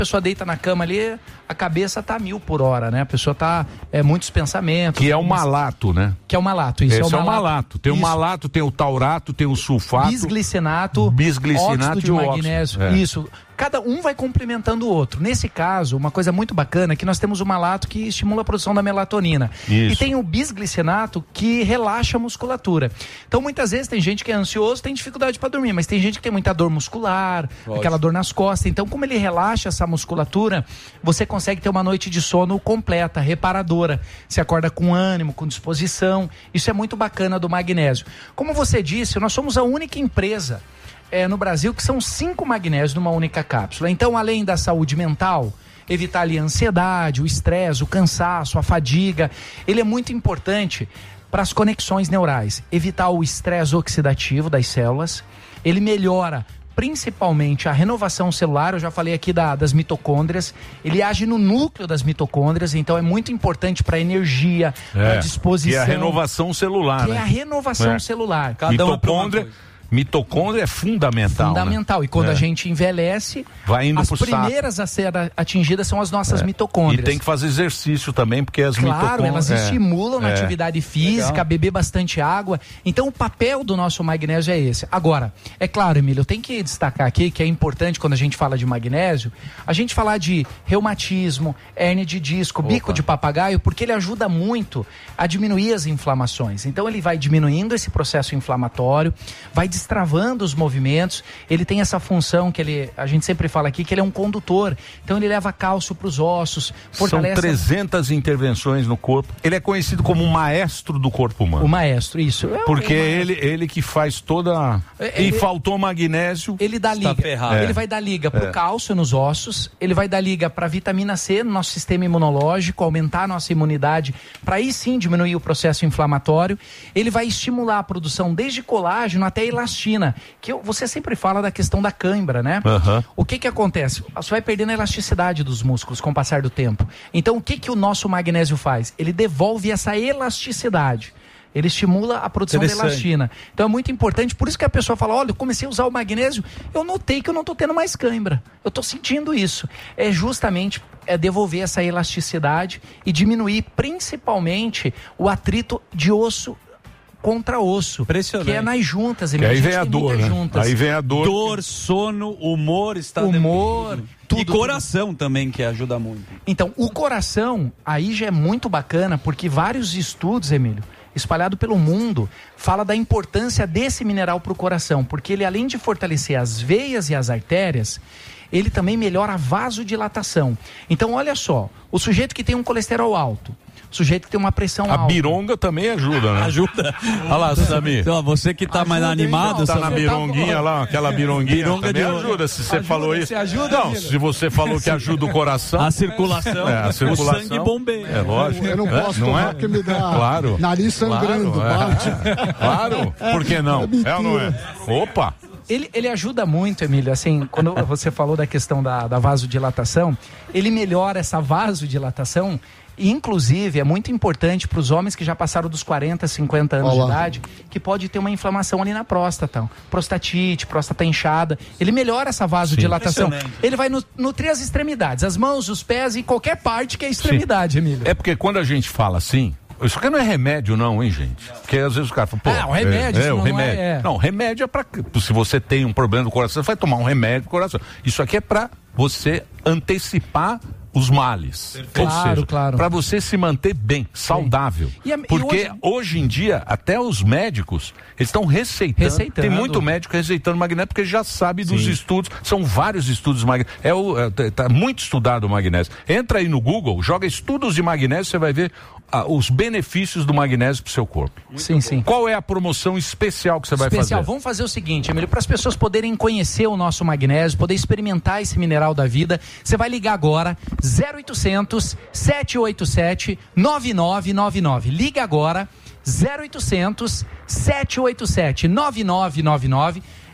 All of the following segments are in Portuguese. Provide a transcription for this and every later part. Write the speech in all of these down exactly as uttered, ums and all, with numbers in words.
pessoa deita na cama ali, a cabeça tá mil por hora, né? A pessoa tá, é, muitos pensamentos. Que é o malato, né? Que é o malato, isso. Esse é o malato. É o malato. Tem isso. O malato, tem o taurato, tem o sulfato. Bisglicenato, bisglicinato óxido de magnésio. É. Isso. Cada um vai complementando o outro. Nesse caso, uma coisa muito bacana é que nós temos o malato que estimula a produção da melatonina. Isso. E tem o bisglicinato que relaxa a musculatura. Então, muitas vezes, tem gente que é ansioso, tem dificuldade para dormir, mas tem gente que tem muita dor muscular, Lógico. aquela dor nas costas. Então, como ele relaxa essa musculatura, você consegue ter uma noite de sono completa, reparadora. Você acorda com ânimo, com disposição. Isso é muito bacana do magnésio. Como você disse, nós somos a única empresa É, no Brasil, que são cinco magnésios numa única cápsula. Então, além da saúde mental, evitar ali a ansiedade, o estresse, o cansaço, a fadiga, ele é muito importante para as conexões neurais. Evitar o estresse oxidativo das células, ele melhora principalmente a renovação celular. Eu já falei aqui da, das mitocôndrias, ele age no núcleo das mitocôndrias, então é muito importante para a energia, é, para a disposição. Que é a renovação celular, Que né? é a renovação é. celular. Cada mitocôndria... Mitocôndria é fundamental. Fundamental. Né? E quando é. a gente envelhece, Vai indo as pro primeiras saco. a ser atingidas são as nossas é. mitocôndrias. E tem que fazer exercício também, porque as claro, mitocôndrias... Claro, elas é. estimulam na é. atividade física, Legal. beber bastante água. Então o papel do nosso magnésio é esse. Agora, é claro, Emílio, eu tenho que destacar aqui que é importante quando a gente fala de magnésio, a gente falar de reumatismo, hérnia de disco, Opa. bico de papagaio, porque ele ajuda muito a diminuir as inflamações. Então ele vai diminuindo esse processo inflamatório, vai destravando os movimentos, ele tem essa função que ele, a gente sempre fala aqui, que ele é um condutor, então ele leva cálcio para os ossos, fortalece... São trezentas intervenções no corpo, ele é conhecido como o maestro do corpo humano. O maestro, isso. É Porque o ele, ele que faz toda... Ele, e faltou magnésio... Ele dá liga, é. ele vai dar liga para o é. cálcio nos ossos, ele vai dar liga para a vitamina C no nosso sistema imunológico, aumentar a nossa imunidade, para aí sim diminuir o processo inflamatório, ele vai estimular a produção desde colágeno até elastina, que você sempre fala da questão da cãibra, né? Uhum. O que que acontece? Você vai perdendo a elasticidade dos músculos com o passar do tempo. Então, o que que o nosso magnésio faz? Ele devolve essa elasticidade. Ele estimula a produção de elastina. Então é muito importante, por isso que a pessoa fala, olha, eu comecei a usar o magnésio, eu notei que eu não estou tendo mais cãibra. Eu estou sentindo isso. É justamente é devolver essa elasticidade e diminuir principalmente o atrito de osso contra osso, que é nas juntas. Que aí vem a dor, né? Juntas. Aí vem a dor. Dor, sono, humor, estado humor, de... tudo. E coração tudo. Também, que ajuda muito. Então, o coração, aí já é muito bacana, porque vários estudos, Emílio, espalhado pelo mundo, fala da importância desse mineral para o coração, porque ele, além de fortalecer as veias e as artérias, ele também melhora a vasodilatação. Então, olha só, o sujeito que tem um colesterol alto, sujeito que tem uma pressão a alta. A bironga também ajuda, né? Ajuda. Olha lá, Samir. Então, você que tá ajuda, mais animado... Tá na bironguinha tá... lá, aquela bironguinha Bironga também de... ajuda, se você ajuda, falou isso. Ajuda, não, se você falou que ajuda o coração... A circulação, é, a circulação o sangue bombeia. É lógico. Eu não posso é? tomar, não é? porque me dá claro. nariz sangrando. Claro, é. claro, por que não? É, é ou não é? Opa! Ele, ele ajuda muito, Emílio, assim, quando você falou da questão da, da vasodilatação, ele melhora essa vasodilatação. Inclusive, é muito importante para os homens que já passaram dos quarenta, cinquenta anos Olá. de idade, que pode ter uma inflamação ali na próstata, prostatite, próstata inchada. Ele melhora essa vasodilatação. Ele vai nutrir as extremidades, as mãos, os pés e qualquer parte que é extremidade, Sim. Emílio. É porque quando a gente fala assim, isso aqui não é remédio não, hein, gente? Porque às vezes o cara fala, pô... Ah, o remédio, é, é, isso o não, remédio. Não, é, é. não, remédio é pra... Se você tem um problema do coração, você vai tomar um remédio do coração. Isso aqui é pra você antecipar os males. Perfeito. Ou Claro, seja, claro. para você se manter bem, saudável. E a, Porque e hoje... hoje em dia, até os médicos, eles estão receitando. receitando. Tem muito médico receitando magnésio, porque já sabe dos Sim. estudos. São vários estudos de magnésio. É o, é, tá muito estudado o magnésio. Entra aí no Google, joga estudos de magnésio, você vai ver ah, os benefícios do magnésio para o seu corpo. Muito sim, bom. sim. Qual é a promoção especial que você especial. vai fazer? Vamos fazer o seguinte, Emílio, para as pessoas poderem conhecer o nosso magnésio, poder experimentar esse mineral da vida, você vai ligar agora, zero oitocentos, sete oito sete, nove nove nove nove. Liga agora, zero oitocentos, sete oito sete, nove nove nove nove.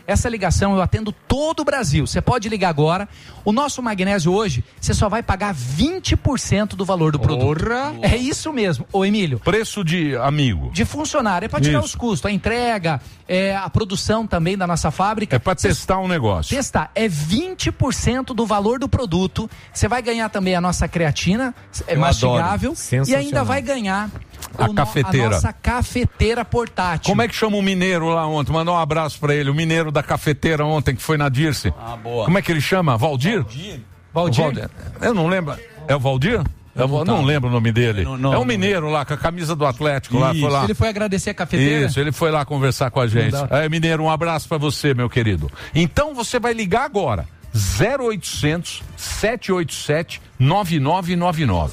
essa ligação eu atendo todo o Brasil. Você pode ligar agora. O nosso magnésio hoje, você só vai pagar vinte por cento do valor do produto. Porra. É isso mesmo, ô Emílio. Preço de amigo. De funcionário, é para tirar Isso. os custos, a entrega, é, a produção também da nossa fábrica. É para testar um negócio. Testar, é vinte por cento do valor do produto. Você vai ganhar também a nossa creatina, é Eu mastigável, adoro. e ainda vai ganhar A o no- cafeteira. a nossa cafeteira portátil. Como é que chama o mineiro lá ontem? Mandar um abraço pra ele. O mineiro da cafeteira ontem, que foi na Dirce. Ah, boa. Como é que ele chama? Valdir? Valdir? Valdir. Eu não lembro. É o Valdir? Eu não, não lembro o nome dele. Não, não, é um não. mineiro lá, com a camisa do Atlético lá, foi lá. Ele foi agradecer a cafeteira? Isso, ele foi lá conversar com a gente. Não dá. É, mineiro, um abraço pra você, meu querido. Então você vai ligar agora. zero oitocentos, sete oito sete, nove nove nove nove.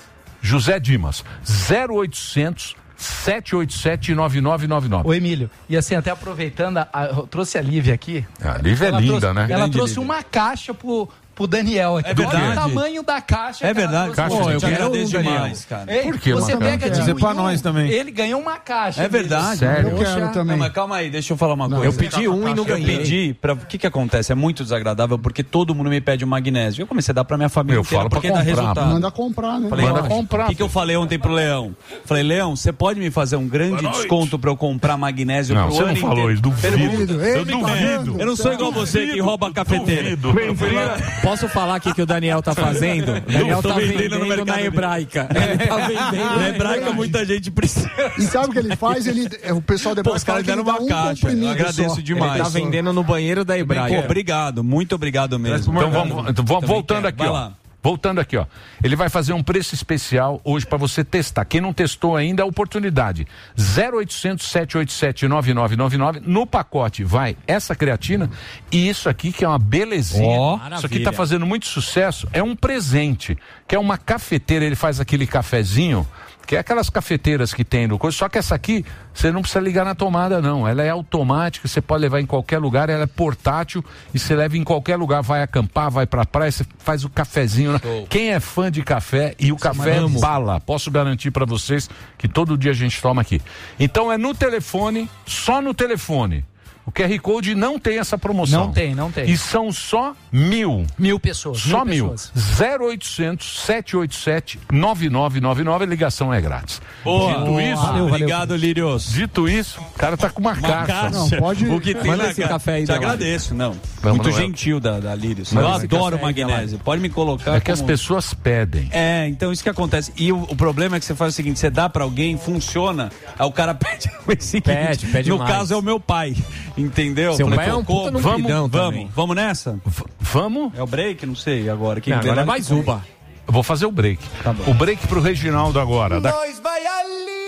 José Dimas. zero oitocentos, sete oito sete, nove nove nove nove. Ô Emílio, e assim, até aproveitando, a, a, eu trouxe a Lívia aqui. A Lívia é Ela linda, trouxe, né? Ela Grande trouxe Lívia. uma caixa pro, pro Daniel aqui. É verdade. Olha o tamanho da caixa. É que ela verdade, trouxe. Caixa Pô, de eu dinheiro, agradeço Daniel. demais, cara. Ei, Por que, você Marcelo? pega de Dizer um pra em um, nós também. Ele ganhou uma caixa. É verdade. Sério? Eu quero Poxa. também. Não, mas calma aí, deixa eu falar uma Não, coisa. eu pedi um e não ganhei. Eu pedi, pra... o que que acontece? É muito desagradável porque todo mundo me pede o magnésio. Eu comecei a dar pra minha família Eu inteira falo pra porque dá comprar. resultado. Manda comprar, né? Falei, Manda ó, comprar, O que, que eu filho. falei ontem pro Leão? Falei, Leão, você pode me fazer um grande desconto pra eu comprar magnésio Não, pro você ano não falou inteiro? isso, duvido. Duvido. Eu Ele duvido. pagando. Eu não sou igual você que rouba a cafeteira. Duvido. Eu fui lá- Posso falar aqui que o Daniel tá fazendo? O Daniel tô tá vendendo vendendo, no mercado na dele. hebraica. Ele tá vendendo Na hebraica muita gente precisa. E sabe o que ele faz? Ele, é, o pessoal Pô, depois os caras fala que deram ele uma dá um caixa. Eu comprimido agradeço só. demais. Ele tá vendendo no banheiro da Pô, hebraica. obrigado, muito obrigado mesmo. Então vamos, então, vamos Também voltando quero. aqui, Vai ó. lá. Voltando aqui, ó. Ele vai fazer um preço especial hoje para você testar. Quem não testou ainda, a oportunidade. zero oitocentos, sete oito sete, nove nove nove nove. No pacote vai essa creatina e isso aqui que é uma belezinha. Ó, isso aqui maravilha. tá fazendo muito sucesso. É um presente, que é uma cafeteira. Ele faz aquele cafezinho, que é aquelas cafeteiras que tem no coisa. Só que essa aqui, você não precisa ligar na tomada, não. Ela é automática, você pode levar em qualquer lugar, ela é portátil e você leva em qualquer lugar. Vai acampar, vai pra praia, você faz o cafezinho. Quem é fã de café, e o café é bala, posso garantir pra vocês que todo dia a gente toma aqui. Então é no telefone, só no telefone. O Q R Code não tem essa promoção. Não tem, não tem. E são só mil. Mil pessoas. Só mil. pessoas. zero oitocentos, sete oito sete, nove nove nove nove, a ligação é grátis. Boa. Dito Boa. isso, Valeu, Obrigado, Lírios. dito isso, o cara tá com uma, Uma caixa. caixa. Não, pode- O que tem Manda na esse ca- café aí Te da agradeço, não. Vamos, Muito não é? gentil da, da Lírios. Manda Eu esse adoro café aí da magnésio. Pode me colocar. É que as como- pessoas pedem. É, então isso que acontece. E o, o problema é que você faz o seguinte: você dá pra alguém, funciona, aí o cara pede o seguinte. Pede, pede No mais. caso é o meu pai. Entendeu? Seu Falei, pai é um pô, puta num vamos, queridão vamos, também. vamos nessa? V- vamos? É o break? Não sei agora. Quem Não, vê agora é lá- mais uba. Eu vou fazer o break. Tá bom. O break pro Reginaldo agora. Da... Nós vai ali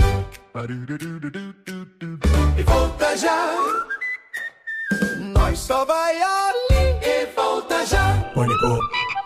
e volta já. Nós só vai ali e volta já. Pânico.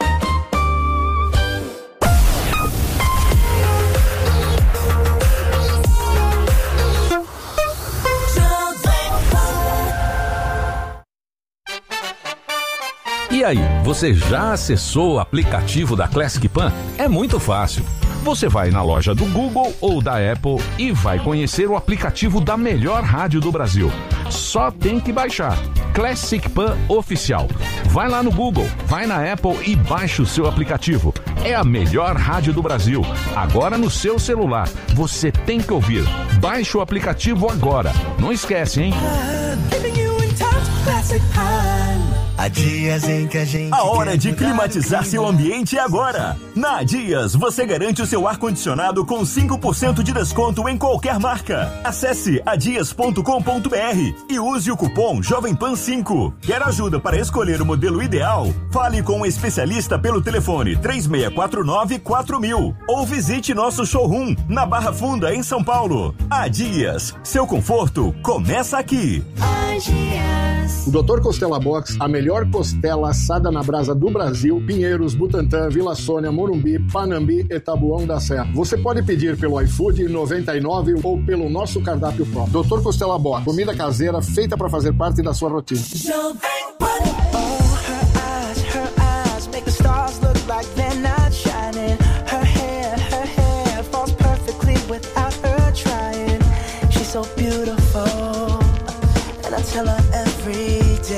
E aí, você já acessou o aplicativo da Classic Pan? É muito fácil. Você vai na loja do Google ou da Apple e vai conhecer o aplicativo da melhor rádio do Brasil. Só tem que baixar. Classic Pan Oficial. Vai lá no Google, vai na Apple e baixa o seu aplicativo. É a melhor rádio do Brasil. Agora no seu celular. Você tem que ouvir. Baixe o aplicativo agora. Não esquece, hein? Há dias em que a gente A hora quer de mudar climatizar o seu clima. ambiente é agora. Na Dias, você garante o seu ar-condicionado com cinco por cento de desconto em qualquer marca. Acesse adias ponto com ponto br e use o cupom Jovem Pan cinco. Quer ajuda para escolher o modelo ideal? Fale com um especialista pelo telefone três seis quatro nove quatro mil ou visite nosso showroom na Barra Funda, em São Paulo. A Dias, seu conforto começa aqui. O doutor Costela Box, a melhor costela assada na brasa do Brasil, Pinheiros, Butantã, Vila Sônia, Morumbi, Panambi e Taboão da Serra. Você pode pedir pelo iFood noventa e nove ou pelo nosso cardápio próprio. doutor Costela Box, comida caseira feita para fazer parte da sua rotina. Tell her every day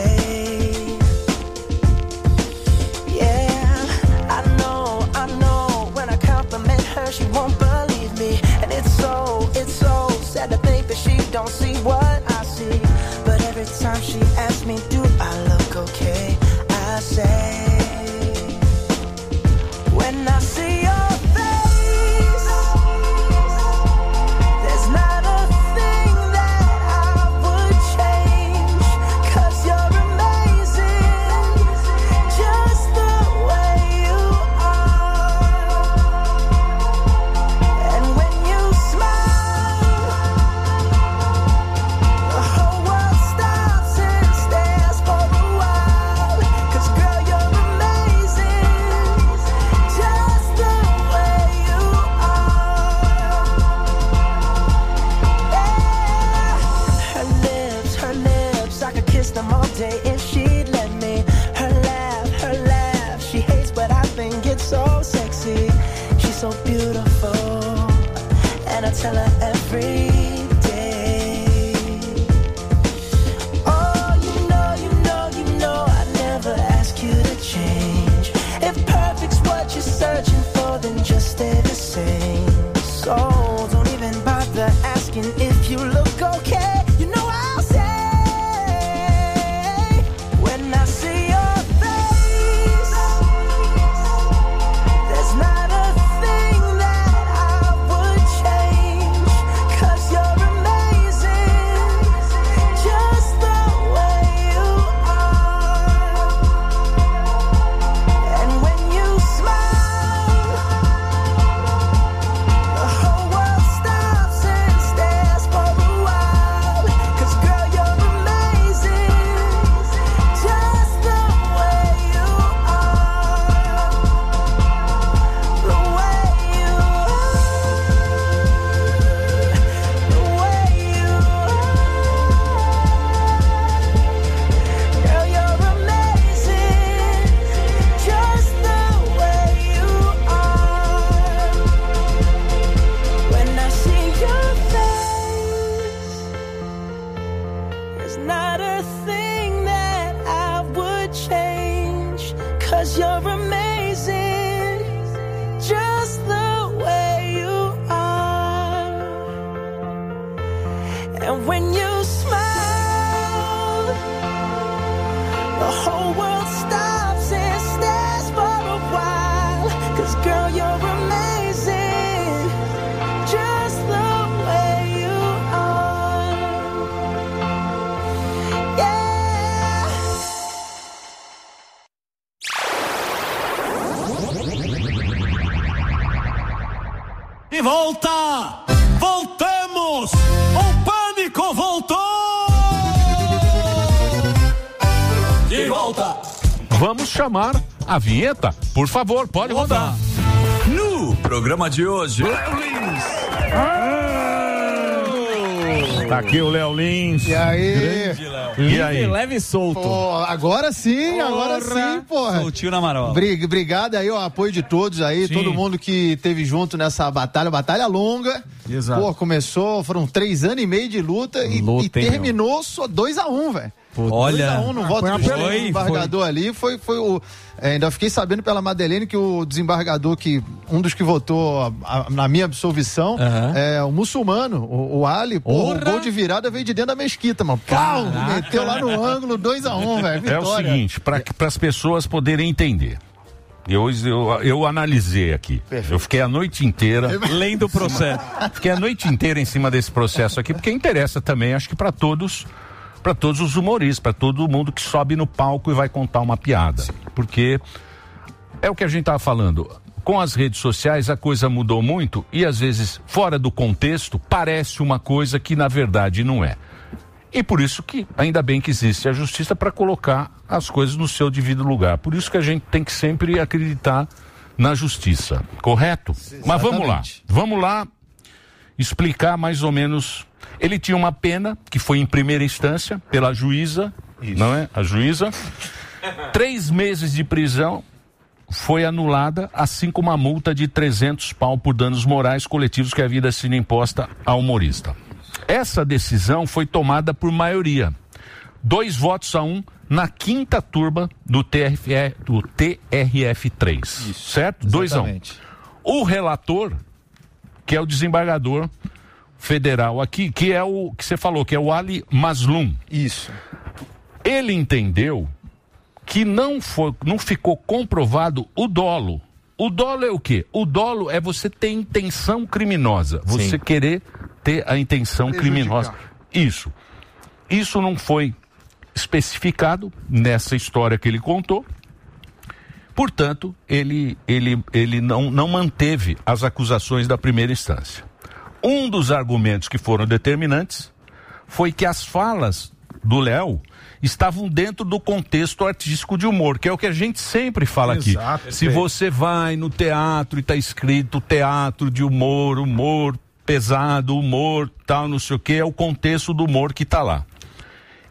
tell her every day. Oh, you know, you know, you know I never ask you to change. If perfect's what you're searching for, then just stay the same. So don't even bother asking if you look okay. You know I'll say when I see your face, there's not a thing that I would change, 'cause you're amazing, just the way you are. And when you smile, the whole world stops and stares for a while, 'cause girl, you're amazing, just the way you are, the way you are, the way you are. Girl, you're amazing, just the way you are. When I see your face, there's not a thing that I would change, 'cause you're amazing, just the way you are. And when you smile, the whole world stops and stares for a while, 'cause girl, you're amazing, just the way you are. Yeah. E volta! Voltamos! O pânico voltou! De volta! Vamos chamar a vinheta? Por favor, pode rodar. No programa de hoje, Tá aqui o Léo Lins. E aí? Grande Léo. E aí? Leve e solto. Pô, agora sim, agora sim, porra. Soltinho na marola. Brig- Obrigado aí, ó, apoio de todos aí, Sim. todo mundo que teve junto nessa batalha, batalha longa. Exato. Pô, começou, foram três anos e meio de luta e, Luta, e hein, terminou só dois a um, velho. Olha, dois a um no voto foi uma do pele- juiz, desembargador ali, foi, foi o... é, ainda fiquei sabendo pela Madeleine que o desembargador, que um dos que votou a- a- na minha absolvição, Aham. é o muçulmano, o, o Ali, pô, o Ora! gol de virada veio de dentro da mesquita, mano. Pau! Meteu lá no ângulo, dois a um, velho, É o vitória. seguinte, para as pessoas poderem entender. Eu, eu, eu analisei aqui. Perfeito. Eu fiquei a noite inteira. lendo o processo. Fiquei a noite inteira em cima desse processo aqui, porque interessa também, acho que para todos, para todos os humoristas, para todo mundo que sobe no palco e vai contar uma piada. Porque é o que a gente estava falando. Com as redes sociais a coisa mudou muito e às vezes fora do contexto parece uma coisa que na verdade não é. E por isso que ainda bem que existe a justiça para colocar as coisas no seu devido lugar. Por isso que a gente tem que sempre acreditar na justiça, correto? Mas vamos lá, vamos lá explicar mais ou menos. Ele tinha uma pena que foi em primeira instância pela juíza, não é? A juíza. Três meses de prisão foi anulada, assim como a multa de trezentos pau por danos morais coletivos que havia sido imposta ao humorista. Essa decisão foi tomada por maioria. Dois votos a um na quinta turma do T R F, do T R F três. Isso, certo? Dois a um. O relator, que é o desembargador federal aqui, que é o que você falou, que é o Ali Mazloum. Isso. Ele entendeu que não, foi, não ficou comprovado o dolo. O dolo é o quê? O dolo é você ter intenção criminosa. Você Sim. querer ter a intenção criminosa. Isso. Isso não foi especificado nessa história que ele contou. Portanto, ele, ele, ele não, não manteve as acusações da primeira instância. Um dos argumentos que foram determinantes foi que as falas do Léo estavam dentro do contexto artístico de humor, que é o que a gente sempre fala Exato, aqui. Se você vai no teatro e está escrito teatro de humor, humor pesado, humor tal, não sei o que, é o contexto do humor que está lá.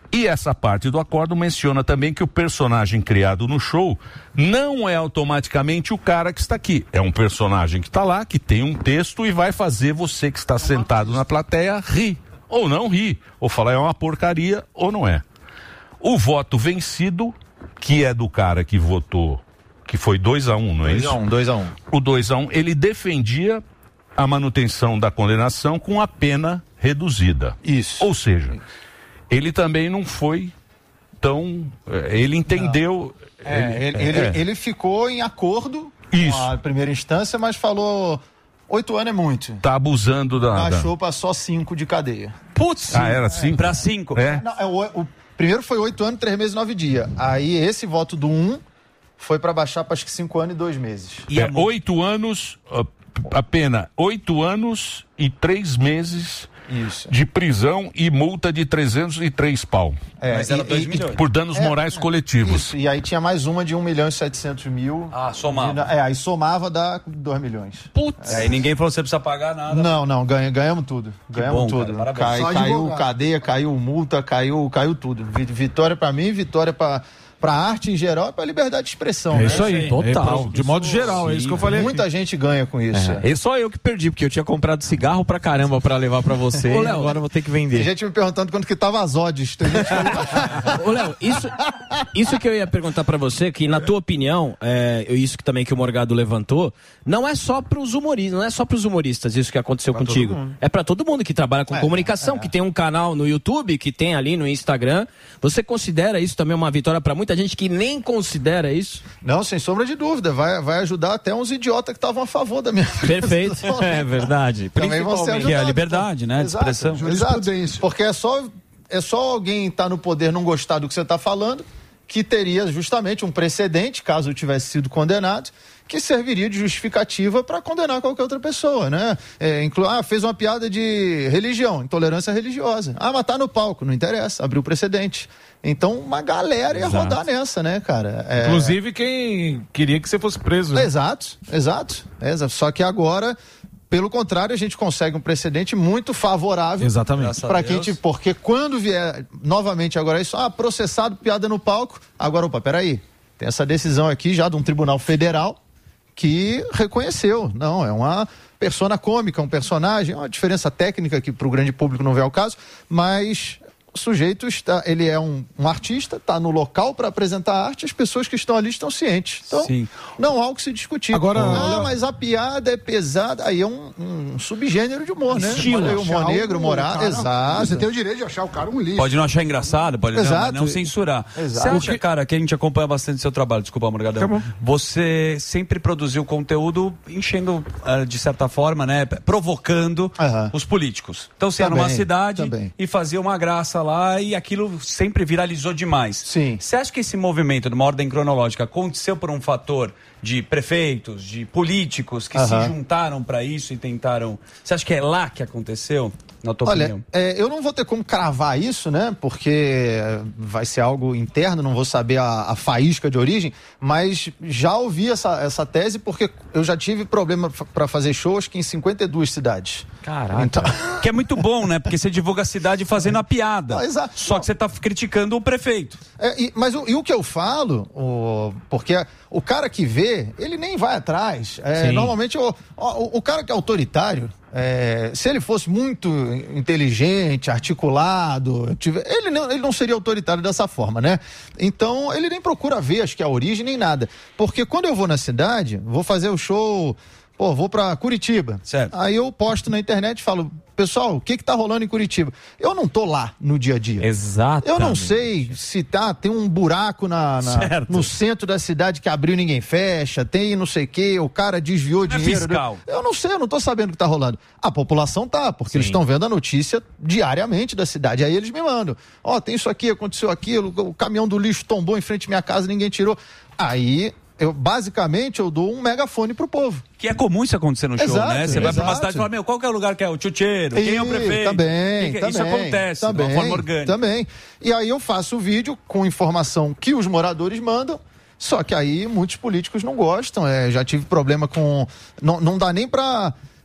E essa parte do acordo menciona também que o personagem criado no show não é automaticamente o cara que está aqui. É um personagem que está lá, que tem um texto e vai fazer você que está sentado na plateia rir. Ou não rir. Ou falar é uma porcaria ou não é. O voto vencido, que é do cara que votou, que foi dois a um, não é isso? dois a um. O dois a um, ele defendia a manutenção da condenação com a pena reduzida. Isso. Ou seja... ele também não foi tão... Ele entendeu... É, ele, ele, é. ele ficou em acordo Isso. com a primeira instância, mas falou, oito anos é muito. Tá abusando da... Baixou para só cinco de cadeia. Putz! Ah, era cinco? Pra cinco. É. Não, é, o, o primeiro foi oito anos, três meses, nove dias. Aí esse voto do um foi para baixar para acho que cinco anos e dois meses. E é, oito anos, a pena oito anos e três meses... Isso. De prisão e multa de trezentos e três pau. É, Mas era e, dois e, milhões. Por danos é, morais é, coletivos. Isso, e aí tinha mais uma de um milhão e setecentos mil. Ah, somava. De, é, aí somava dá dois milhões. Putz! Aí ninguém falou que você precisa pagar nada. Não, não, ganha, ganhamos tudo. Ganhamos bom, tudo. cara, parabéns. Cai, Só caiu advogado. cadeia, caiu multa, caiu, caiu tudo. Vi- Vitória pra mim, vitória pra... Pra arte em geral e pra liberdade de expressão. É né? isso aí, total. De modo geral, é isso que eu falei Muita aqui. gente ganha com isso. É. E só eu que perdi, porque eu tinha comprado cigarro pra caramba pra levar pra você. Ô, e Léo, agora eu vou ter que Tem vender. gente me perguntando quanto que tava as odds. Tem gente que... Ô, Léo, isso, isso que eu ia perguntar pra você, que na tua opinião, é, isso que também que o Morgado levantou, não é só pros humoristas, não é só pros humoristas isso que aconteceu Pra todo contigo. mundo. É pra todo mundo que trabalha com É, comunicação, é. que tem um canal no YouTube, que tem ali no Instagram. Você considera isso também uma vitória pra muita gente que nem considera isso? Não, sem sombra de dúvida. Vai, vai ajudar até uns idiotas que estavam a favor da minha Perfeito. É verdade. Também vão ser Que é a ajudados. liberdade, né? De Exato, expressão. Exato. Porque é só, é só alguém estar no poder não gostar do que você está falando que teria justamente um precedente, caso eu tivesse sido condenado, que serviria de justificativa para condenar qualquer outra pessoa, né? É, inclu... Ah, fez uma piada de religião, intolerância religiosa. Ah, mas tá no palco, não interessa, abriu precedente. Então, uma galera ia Exato. rodar nessa, né, cara? É... Inclusive quem queria que você fosse preso. né? Exato, exato. Exato. Só que agora, pelo contrário, a gente consegue um precedente muito favorável. Exatamente. Para quem te, porque quando vier novamente agora isso, ah, processado, piada no palco, agora, opa, peraí, tem essa decisão aqui já de um tribunal federal que reconheceu, não, é uma persona cômica, um personagem, é uma diferença técnica que para o grande público não vê ao caso, mas o sujeito está, ele é um, um artista, está no local para apresentar arte, as pessoas que estão ali estão cientes. Então, Sim. não há o que se discutir. Agora, ah, olha- mas a piada é pesada, aí é um, um subgênero de humor, né? Estilo. Olha aí, humor Achar negro, o humorado, cara- exato. Você tem o direito de achar o cara um lixo. Pode não achar engraçado, pode não, Exato. mas não censurar. Exato. Você acha, cara, que a gente acompanha bastante seu trabalho, desculpa, Morgadão. Tá bom. Você sempre produziu conteúdo enchendo, ah, de certa forma, né, provocando Aham. os políticos. Então você ia Também, numa cidade também. e fazia uma graça lá e aquilo sempre viralizou demais. Sim. Você acha que esse movimento, numa ordem cronológica, aconteceu por um fator de prefeitos, de políticos que Aham. se juntaram para isso e tentaram... Você acha que é lá que aconteceu, na tua Olha, opinião? é, eu não vou ter como cravar isso, né? Porque vai ser algo interno, não vou saber a, a faísca de origem, mas já ouvi essa, essa tese porque eu já tive problema para fazer shows que em cinquenta e duas cidades. Caraca. Então, Que é muito bom, né? Porque você divulga a cidade fazendo a piada. Ah, exato. Só que você tá criticando o prefeito. é, e, mas o, e o que eu falo, o, porque o cara que vê, ele nem vai atrás. É, Sim. normalmente o, o, o cara que é autoritário, é, se ele fosse muito inteligente, articulado, tiver, ele, não, ele não seria autoritário dessa forma, né? Então ele nem procura ver, acho que a origem nem nada. Porque quando eu vou na cidade, vou fazer o show, pô, vou pra Curitiba. Certo. Aí eu posto na internet e falo, pessoal, o que que tá rolando em Curitiba? Eu não tô lá no dia a dia. Exato. Eu não sei se tá, tem um buraco na, na- Certo. no centro da cidade que abriu e ninguém fecha, tem não sei o que, o cara desviou Não é dinheiro. fiscal. Eu não sei, eu não tô sabendo o que tá rolando. A população tá, porque eles estão vendo a notícia diariamente da cidade. Aí eles me mandam, ó, tem isso aqui, aconteceu aquilo, o caminhão do lixo tombou em frente à minha casa, ninguém tirou. Aí, eu basicamente, eu dou um megafone pro povo. Que é comum isso acontecer no show, Exato, né? Você vai pra uma exato. cidade e fala, meu, qual que é o lugar que é o tchutcheiro? Quem é o Ih, prefeito? Também, Quem que é? também. Isso acontece também, de uma forma orgânica. Também. E aí eu faço o vídeo com informação que os moradores mandam, só que aí muitos políticos não gostam. É, já tive problema com... Não, não dá nem pra...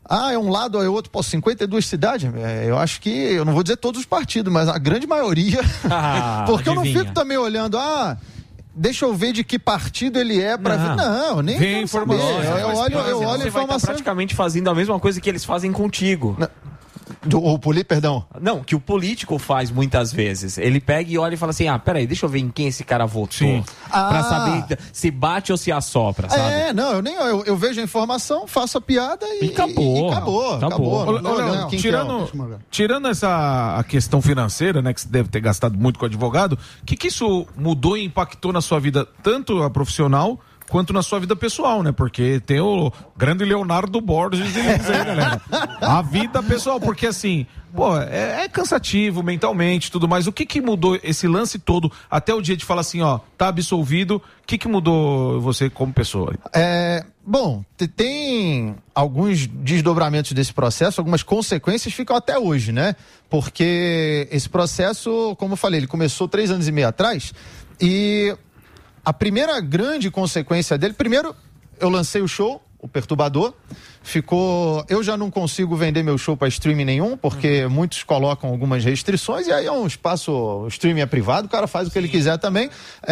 Ah, é um lado ou é outro. Pô, cinquenta e duas cidades, é, eu acho que, eu não vou dizer todos os partidos, mas a grande maioria. Ah, porque adivinha. Eu não fico também olhando, ah, deixa eu ver de que partido ele é pra não. ver. Não, nem Vem informação. Eu, eu olho, eu olho você a informação. Vai tá praticamente fazendo a mesma coisa que eles fazem contigo. Não. Do, o poli, perdão? Não, que o político faz muitas vezes. Ele pega e olha e fala assim, ah, peraí, deixa eu ver em quem esse cara votou. Sim. Ah. Pra saber se bate ou se assopra, sabe? É, não, eu nem eu, eu vejo a informação, faço a piada e, e acabou. E, e acabou, acabou. acabou. Olha, olha, não, tirando, é tirando essa a questão financeira, né, que você deve ter gastado muito com o advogado, o que, que isso mudou e impactou na sua vida, tanto a profissional quanto na sua vida pessoal, né? Porque tem o grande Leonardo Borges aí, galera. A vida pessoal, porque assim, pô, é, é cansativo mentalmente, tudo mais. O que que mudou esse lance todo até o dia de falar assim, ó, tá absolvido? O que que mudou você como pessoa? É, bom, tem alguns desdobramentos desse processo, algumas consequências ficam até hoje, né? Porque esse processo, como eu falei, ele começou três anos e meio atrás e a primeira grande consequência dele, primeiro, eu lancei o show, o Perturbador, ficou, eu já não consigo vender meu show para streaming nenhum, porque uhum. muitos colocam algumas restrições, e aí é um espaço, o streaming é privado, o cara faz Sim. o que ele quiser também,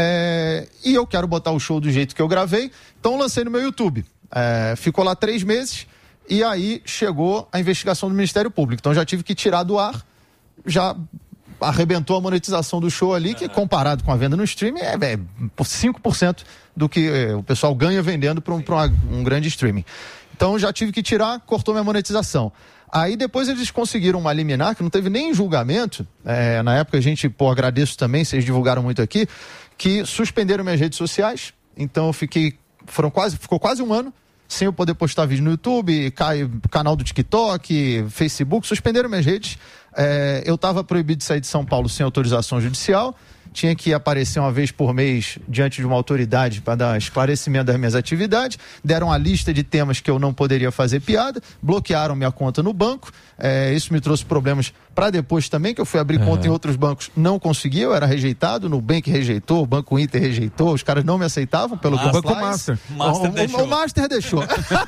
é, e eu quero botar o show do jeito que eu gravei, então lancei no meu YouTube, é, ficou lá três meses, e aí chegou a investigação do Ministério Público, então já tive que tirar do ar, já arrebentou a monetização do show ali, que comparado com a venda no streaming é, é cinco por cento do que é, o pessoal ganha vendendo para um, um grande streaming. Então já tive que tirar, cortou minha monetização. Aí depois eles conseguiram uma liminar, que não teve nem julgamento, é, na época a gente, pô, agradeço também, vocês divulgaram muito aqui, que suspenderam minhas redes sociais, então eu fiquei, foram quase, ficou quase um ano sem eu poder postar vídeo no YouTube, cai, canal do TikTok, Facebook, suspenderam minhas redes. É, eu estava proibido de sair de São Paulo sem autorização judicial, tinha que aparecer uma vez por mês diante de uma autoridade para dar esclarecimento das minhas atividades, deram a lista de temas que eu não poderia fazer piada, bloquearam minha conta no banco, é, isso me trouxe problemas para depois também, que eu fui abrir é. conta em outros bancos, não consegui, eu era rejeitado, o Nubank rejeitou, o Banco Inter rejeitou, os caras não me aceitavam pelo Mas, Banco Master. Master o, deixou. O, o Master deixou.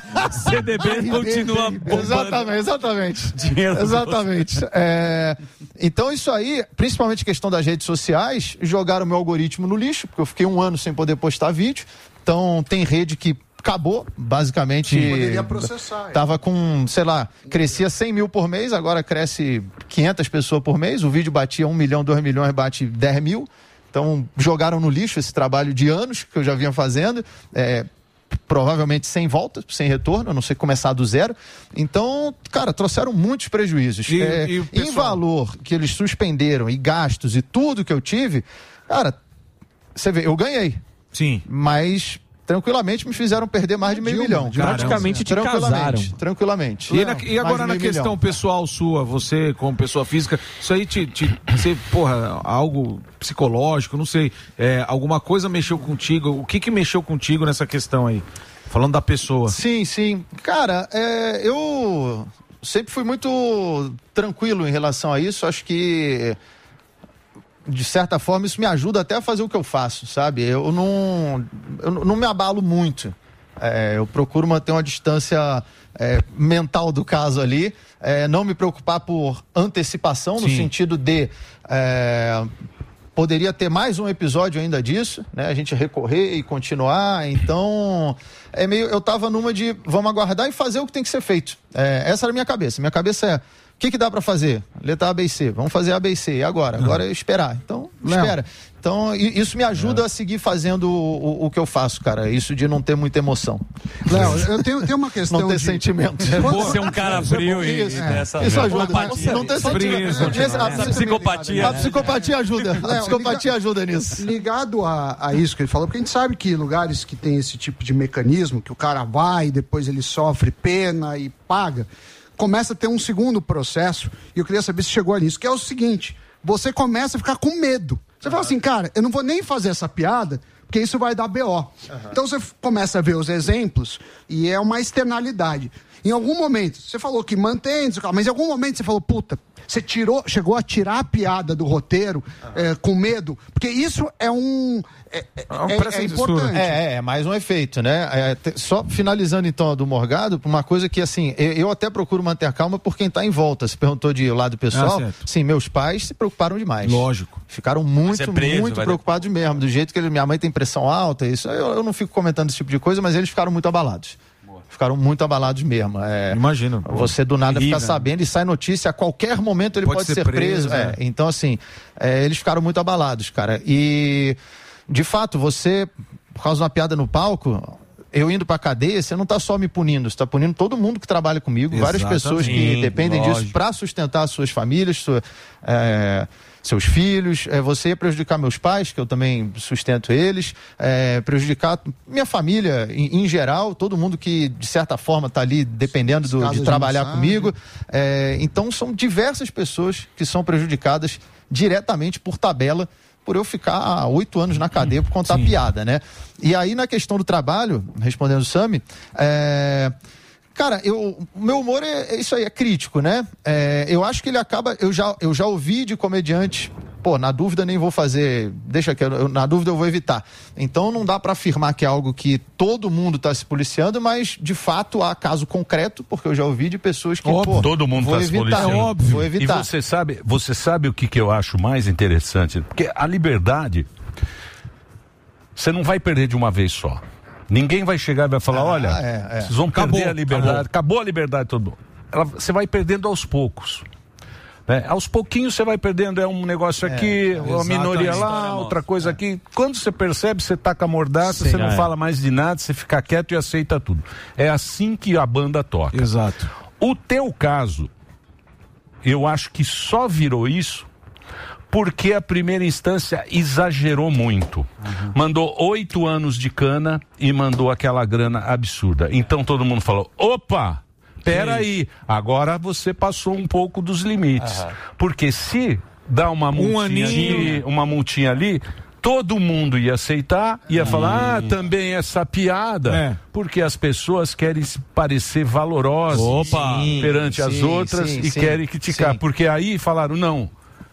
C D B continua bombando. Exatamente, exatamente. Exatamente. É, então isso aí, principalmente questão das redes sociais, jogaram meu algoritmo no lixo, porque eu fiquei um ano sem poder postar vídeo, então tem rede que acabou, basicamente. Sim, poderia processar. Tava com, sei lá, crescia cem mil por mês, agora cresce quinhentas pessoas por mês, o vídeo batia um milhão, dois milhões, bate dez mil, então jogaram no lixo esse trabalho de anos que eu já vinha fazendo, é, provavelmente sem volta, sem retorno, a não ser começar do zero. Então, cara, trouxeram muitos prejuízos. E, é, e em valor que eles suspenderam e gastos e tudo que eu tive, cara, você vê, eu ganhei. Sim. Mas tranquilamente me fizeram perder mais de meio Dilma, milhão. Praticamente te casaram. Tranquilamente. E, na, e agora na questão milhão. pessoal sua, você como pessoa física, isso aí te, te você, porra, algo psicológico, não sei, é, alguma coisa mexeu contigo, o que que mexeu contigo nessa questão aí? Falando da pessoa. Sim, sim. Cara, é, eu sempre fui muito tranquilo em relação a isso, acho que de certa forma isso me ajuda até a fazer o que eu faço, sabe? Eu não, eu não me abalo muito. É, eu procuro manter uma distância é, mental do caso ali, é, não me preocupar por antecipação, Sim. no sentido de é, poderia ter mais um episódio ainda disso, né? A gente recorrer e continuar, então é meio, eu tava numa de vamos aguardar e fazer o que tem que ser feito. É, essa era a minha cabeça, minha cabeça é o que que dá pra fazer? Letra A, B e C. Vamos fazer A, B e C. E agora? Agora é esperar. Então, não. espera. Então, isso me ajuda é. a seguir fazendo o, o, o que eu faço, cara. Isso de não ter muita emoção. Léo, eu tenho, tenho uma questão Não ter de... sentimento. É bom ser um cara frio e, isso, e ter essa... Isso ajuda. Empatia. Não ter sentimento. Essa psicopatia. A psicopatia ajuda. A psicopatia liga... ajuda nisso. Ligado a, a isso que ele falou, porque a gente sabe que lugares que tem esse tipo de mecanismo, que o cara vai, depois ele sofre pena e paga, começa a ter um segundo processo, e eu queria saber se chegou a nisso, que é o seguinte, você começa a ficar com medo. Você uhum. fala assim, cara, eu não vou nem fazer essa piada, porque isso vai dar B O. Uhum. Então você começa a ver os exemplos, e é uma externalidade. Em algum momento, você falou que mantém, mas em algum momento você falou, puta, Você tirou, chegou a tirar a piada do roteiro é, com medo? Porque isso é um... É, é, é, é importante. É, é, é mais um efeito, né? É, te, só finalizando então a do Morgado, uma coisa que assim, eu, eu até procuro manter a calma por quem está em volta. Se perguntou de lado pessoal, Ah, sim, meus pais se preocuparam demais. Lógico. Ficaram muito, Mas é preso, muito vai preocupados mesmo. Do jeito que ele, minha mãe tem pressão alta, isso eu, eu não fico comentando esse tipo de coisa, mas eles ficaram muito abalados. Ficaram muito abalados mesmo. É, Imagino. Você do nada Terrível, fica sabendo e sai notícia, a qualquer momento ele pode, Pode ser, ser preso. preso, é. é. Então, assim, é, eles ficaram muito abalados, cara. E, de fato, você, por causa de uma piada no palco, eu indo pra cadeia, você não tá só me punindo, você tá punindo todo mundo que trabalha comigo, várias pessoas que Exatamente. dependem disso Lógico. para sustentar as suas famílias, sua, é, seus filhos, é, você ia prejudicar meus pais, que eu também sustento eles, é, prejudicar minha família em, em geral, todo mundo que de certa forma está ali dependendo do, de trabalhar comigo. É, então são diversas pessoas que são prejudicadas diretamente por tabela, por eu ficar há oito anos na cadeia por contar piada, né? E aí na questão do trabalho, respondendo o Sami, é... Cara, eu, o meu humor é, é isso aí, é crítico, né? É, eu acho que ele acaba. Eu já, eu já ouvi de comediantes, pô, na dúvida nem vou fazer, deixa que eu, eu, na dúvida eu vou evitar. Então não dá pra afirmar que é algo que todo mundo tá se policiando, mas de fato há caso concreto, porque eu já ouvi de pessoas que, Óbvio, pô, todo mundo vou está se evitar, policiando. óbvio. Vou evitar. E você sabe, você sabe o que, que eu acho mais interessante? Porque a liberdade, você não vai perder de uma vez só. Ninguém vai chegar e vai falar, Ah, olha, é, é. vocês vão Acabou, perder a liberdade, acabou, acabou. a liberdade todo mundo. Ela, você vai perdendo aos poucos. Né? Aos pouquinhos você vai perdendo, é um negócio aqui, É, uma minoria lá, outra coisa aqui. Quando você percebe, você taca a mordaça, Sim, você não é. fala mais de nada, você fica quieto e aceita tudo. É assim que a banda toca. Exato. O teu caso, eu acho que só virou isso porque a primeira instância exagerou muito. Uhum. Mandou oito anos de cana e mandou aquela grana absurda. Então todo mundo falou, opa, peraí, agora você passou um pouco dos limites. Uhum. Porque se dá uma multinha, Um aninho. ali, uma multinha ali, todo mundo ia aceitar, ia falar, ah, também essa piada, É. porque as pessoas querem se parecer valorosas Opa. perante as sim, outras sim, e sim, querem criticar. sim. Porque aí falaram, não,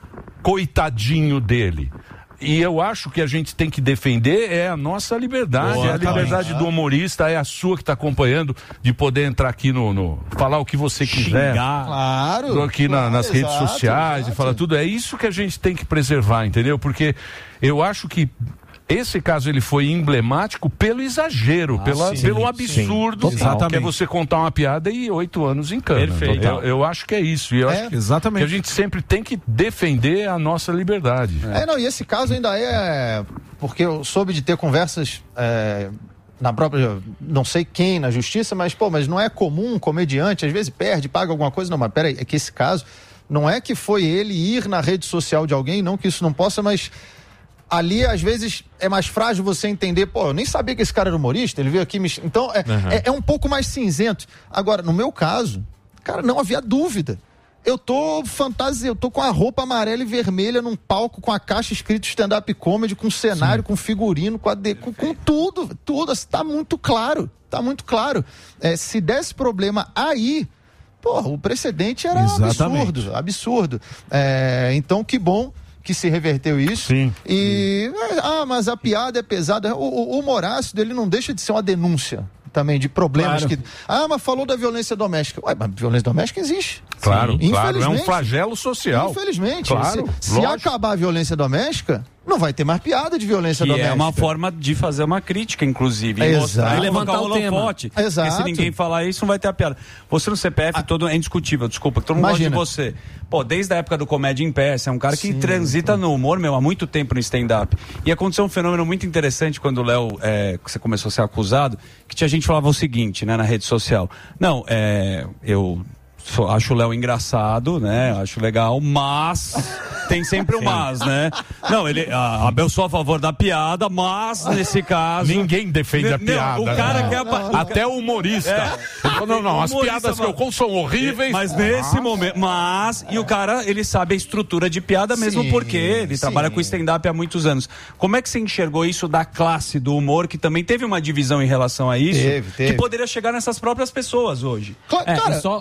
coitadinho dele. E eu acho que a gente tem que defender é a nossa liberdade, Boa, é a liberdade tá. do humorista, é a sua que está acompanhando, de poder entrar aqui no, no falar o que você quiser. Xingar. Claro. Aqui na- claro, nas redes exato, sociais exato. e falar tudo. É isso que a gente tem que preservar, entendeu? Porque eu acho que esse caso ele foi emblemático pelo exagero, Ah, pela, sim, pelo sim. absurdo Sim, que é exatamente. você contar uma piada e oito anos em cana. Perfeito. Eu, eu acho que é isso. E eu É, acho que exatamente. a gente sempre tem que defender a nossa liberdade. É, não, e esse caso ainda é. Porque eu soube de ter conversas. É, na própria, não sei quem na justiça, mas, pô, mas não é comum um comediante, às vezes perde, paga alguma coisa. Não, mas peraí, é que esse caso não é que foi ele ir na rede social de alguém, não que isso não possa, mas ali, às vezes, é mais frágil você entender, pô, eu nem sabia que esse cara era humorista, ele veio aqui me... Então, é, Uhum. é, é um pouco mais cinzento. Agora, no meu caso, cara, não havia dúvida. Eu tô fantasia, eu tô com a roupa amarela e vermelha num palco com a caixa escrito stand-up comedy, com cenário, com figurino, com, a de, com, com tudo, tudo, assim, tá muito claro, tá muito claro. É, se desse problema aí, porra, o precedente era Exatamente. absurdo, absurdo. É, então, que bom que se reverteu isso. Sim. E, ah, mas a piada é pesada. O, o, o humor ácido, ele não deixa de ser uma denúncia também de problemas Claro. que... Ah, mas falou da violência doméstica. Ué, mas violência doméstica existe. Claro, Sim. claro, é um Infelizmente. flagelo social. Infelizmente. Claro, se se lógico. acabar a violência doméstica, não vai ter mais piada de violência Que doméstica. é uma forma de fazer uma crítica, inclusive. E Exato. mostrar, E levantar colocar o tema. holofote. Exato. Porque se ninguém falar isso, não vai ter a piada. Você no C P F, todo, é indiscutível, desculpa, todo mundo Imagina. gosta de você. Pô, desde a época do Comédia em Pé, você é um cara que transita no humor, meu, há muito tempo no stand-up. E aconteceu um fenômeno muito interessante quando o Léo, é, você começou a ser acusado, que tinha gente que falava o seguinte, né, na rede social. Não, é, eu... Só acho o Léo engraçado, né? Acho legal, mas tem sempre o mas, né? Não, ele, a, a, eu sou a favor da piada, mas nesse caso... Ninguém defende a Não, piada. o cara né? quer... Não, até o humorista. É. Ele falou, não, não, as Humorista, piadas que eu mano. conto são horríveis. Mas nesse momento... Mas... E o cara, ele sabe a estrutura de piada mesmo Sim, porque ele sim. trabalha com stand-up há muitos anos. Como é que você enxergou isso da classe do humor, que também teve uma divisão em relação a isso? Teve, teve. Que poderia chegar nessas próprias pessoas hoje. Cla- É, cara, e só, só complementando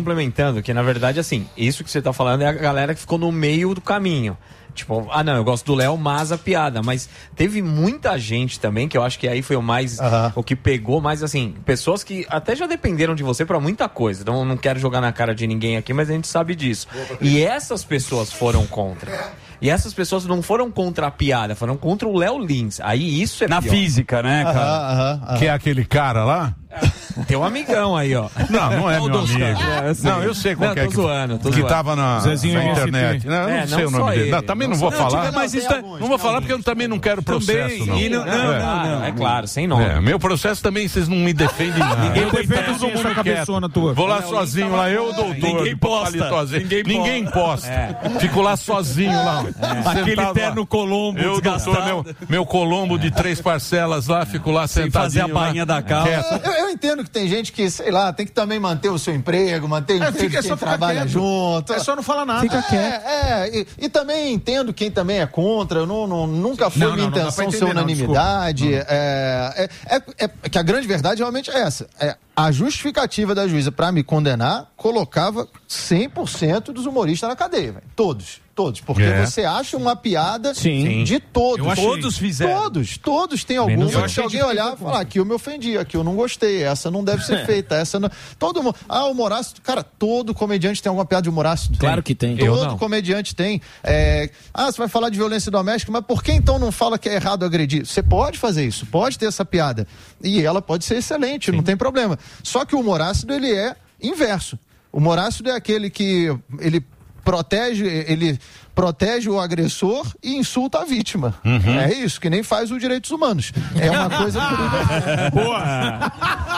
complementando, que na verdade, assim, isso que você tá falando é a galera que ficou no meio do caminho. Tipo, ah não, eu gosto do Léo, mas a piada. Mas teve muita gente também, que eu acho que aí foi o mais, uh-huh. o que pegou mais, assim, pessoas que até já dependeram de você pra muita coisa. Então não quero jogar na cara de ninguém aqui, mas a gente sabe disso. E essas pessoas foram contra. E essas pessoas não foram contra a piada, foram contra o Léo Lins. Aí isso é na pior. Física, né, cara? Aham, aham, aham. Que é aquele cara lá? Tem um amigão aí, ó. Não, não é meu amigo. É, eu não, eu sei qual não, que é tô que, zoando, tô que zoando. tava na, na internet. Não, eu é, não sei não o nome dele. ele. Não, também não, não vou não, falar. Mas isso tá, não vou falar porque eu também não quero processo. Também, não. Não, não, é. não, não, é claro, sem nome. É, meu processo também, vocês não me defendem nada. Ninguém defende todo mundo essa cabeçona tua. Vou lá sozinho, lá eu, doutor. Ninguém posta. Ninguém posta. Fico lá sozinho lá. Aquele terno Colombo eu, doutor, meu, meu Colombo de três parcelas lá, fico lá sem sentadinho. fazer a bainha da calça. Eu, eu entendo que tem gente que, sei lá, tem que também manter o seu emprego, manter o é, emprego de quem trabalha quieto. junto. É só não falar nada. Fica quieto. É, é e, e também entendo quem também é contra. Eu não, não, nunca foi não, minha não, não intenção entender, ser unanimidade. Não, não. É, é, é, é que a grande verdade realmente é essa. É, a justificativa da juíza para me condenar colocava cem por cento dos humoristas na cadeia, véio. Todos. Todos, porque é. você acha uma piada Sim. de todos. Todos fizeram. Todos, todos tem alguma. Se alguém olhar e falar, aqui eu me ofendi, aqui eu não gostei, essa não deve ser feita, essa não... Todo mundo... Ah, o humor ácido, cara, todo comediante tem alguma piada de humor ácido. Claro que tem. Todo comediante tem. É... Ah, você vai falar de violência doméstica, mas por que então não fala que é errado agredir? Você pode fazer isso, pode ter essa piada. E ela pode ser excelente, Sim. não tem problema. Só que o humor ácido, ele é inverso. O humor ácido é aquele que ele protege, ele protege o agressor e insulta a vítima. Uhum. É isso, que nem faz os direitos humanos. É uma coisa... Boa!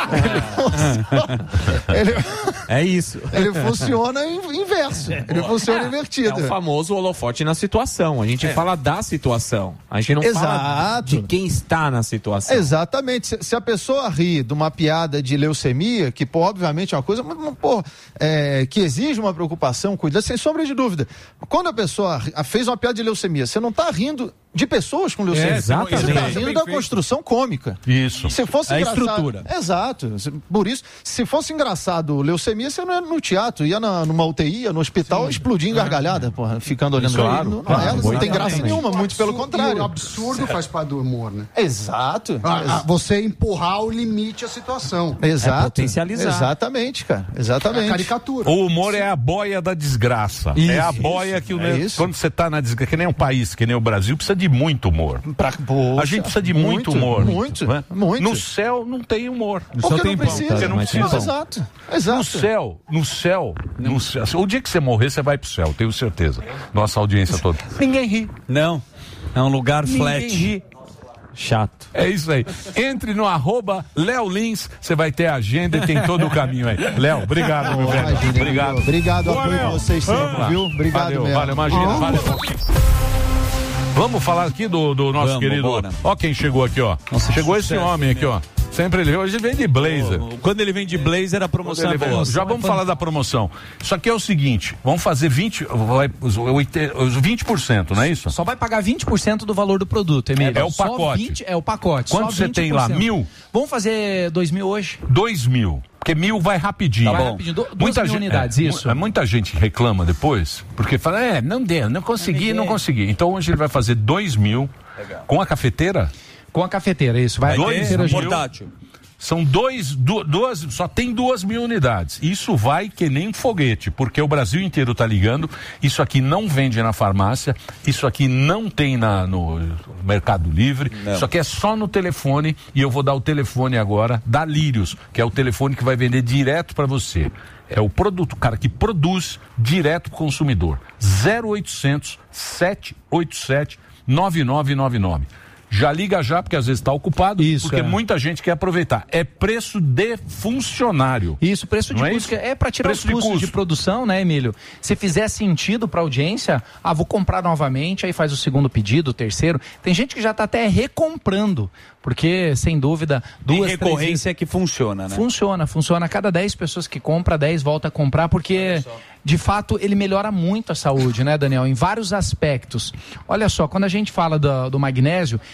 ele... É isso. Ele funciona inverso. Ele funciona é, invertido. É o famoso holofote na situação. A gente é. fala da situação. A gente não Exato. fala de quem está na situação. Exatamente. Se, se a pessoa ri de uma piada de leucemia, que pô, obviamente é uma coisa pô, é, que exige uma preocupação, cuidado, sem sombra de dúvida. Quando a pessoa fez uma piada de leucemia, você não está rindo de pessoas com leucemia. É, exatamente. Você está rindo da construção cômica. Isso. Se fosse a engraçado, estrutura. Exato. Por isso, se fosse engraçado leucemia, você não ia no teatro, ia na, numa U T I, ia no hospital, Sim. explodindo gargalhada, porra, ficando olhando claro, aí. Não, claro, não, é, não tem graça Exatamente. nenhuma, muito pelo E contrário. o absurdo faz parte do humor, né? Exato. Ah, ah, você empurrar o limite à situação. Exato. É potencializar. Exatamente, cara. Exatamente. É a caricatura. O humor é a boia da desgraça. Isso, é a boia isso, que o é ne... isso. quando você tá na desgraça, que nem um país, que nem o Brasil, precisa de muito humor. Pra, poxa, a gente precisa de muito, muito humor. Muito, né? muito. No céu não tem humor. No Porque céu tem não precisa. Porque não precisa. Exato. Exato. No céu, no céu, no céu. O dia que você morrer, você vai pro céu, tenho certeza. Nossa audiência toda. Ninguém ri. Não. É um lugar Ninguém flat. Ri. Chato. É isso aí. Entre no arroba Léo Lins, você vai ter a agenda e tem todo o caminho aí. Léo, obrigado, meu velho. Imagina, Obrigado. Obrigado Boa, a Léo. vocês sempre, Vamos viu? Obrigado valeu, mesmo. Valeu, imagina. Oh. Valeu. Vamos falar aqui do, do nosso Vamos, querido... bora. Ó quem chegou aqui, ó. Nossa, chegou esse sucesso, homem aqui, ó. Sempre ele hoje vem de blazer. Quando ele vem de blazer, a promoção é boa. Já vamos falar da promoção. Isso aqui é o seguinte, vamos fazer vinte, vai, os, os vinte por cento, não é isso? Só vai pagar vinte por cento do valor do produto, Emílio. É, é o Só pacote. vinte, é o pacote. Quanto você tem lá? Mil? Vamos fazer dois mil hoje? Dois mil. Porque mil vai rapidinho. Tá bom. Vai rapidinho. Do, muita mil gente, unidades, é, isso. É, muita gente reclama depois, porque fala, é, não deu, não consegui, não consegui. Então hoje ele vai fazer dois mil. Legal. Com a cafeteira? Com a cafeteira, isso. Vai dois ter mil. Portátil. São dois, du, duas, só tem duas mil unidades. Isso vai que nem um foguete, porque o Brasil inteiro está ligando. Isso aqui não vende na farmácia, isso aqui não tem na, no Mercado Livre, não. Isso aqui é só no telefone, e eu vou dar o telefone agora da Lírios, que é o telefone que vai vender direto para você. É o produto, cara, que produz direto para o consumidor. zero oitocentos, sete oito sete, nove nove nove nove. Já liga já, porque às vezes está ocupado, isso, porque é. muita gente quer aproveitar. É preço de funcionário. Isso, preço de Não custo. é, é para tirar preço os custos de, de, custo. produção, né, Emílio? Se fizer sentido para a audiência, ah, vou comprar novamente, aí faz o segundo pedido, o terceiro. Tem gente que já está até recomprando, porque, sem dúvida, duas, e recorrência é que funciona, né? Funciona, funciona. A cada dez pessoas que compra, dez volta a comprar, porque, de fato, ele melhora muito a saúde, né, Daniel? Em vários aspectos. Olha só, quando a gente fala do, do magnésio,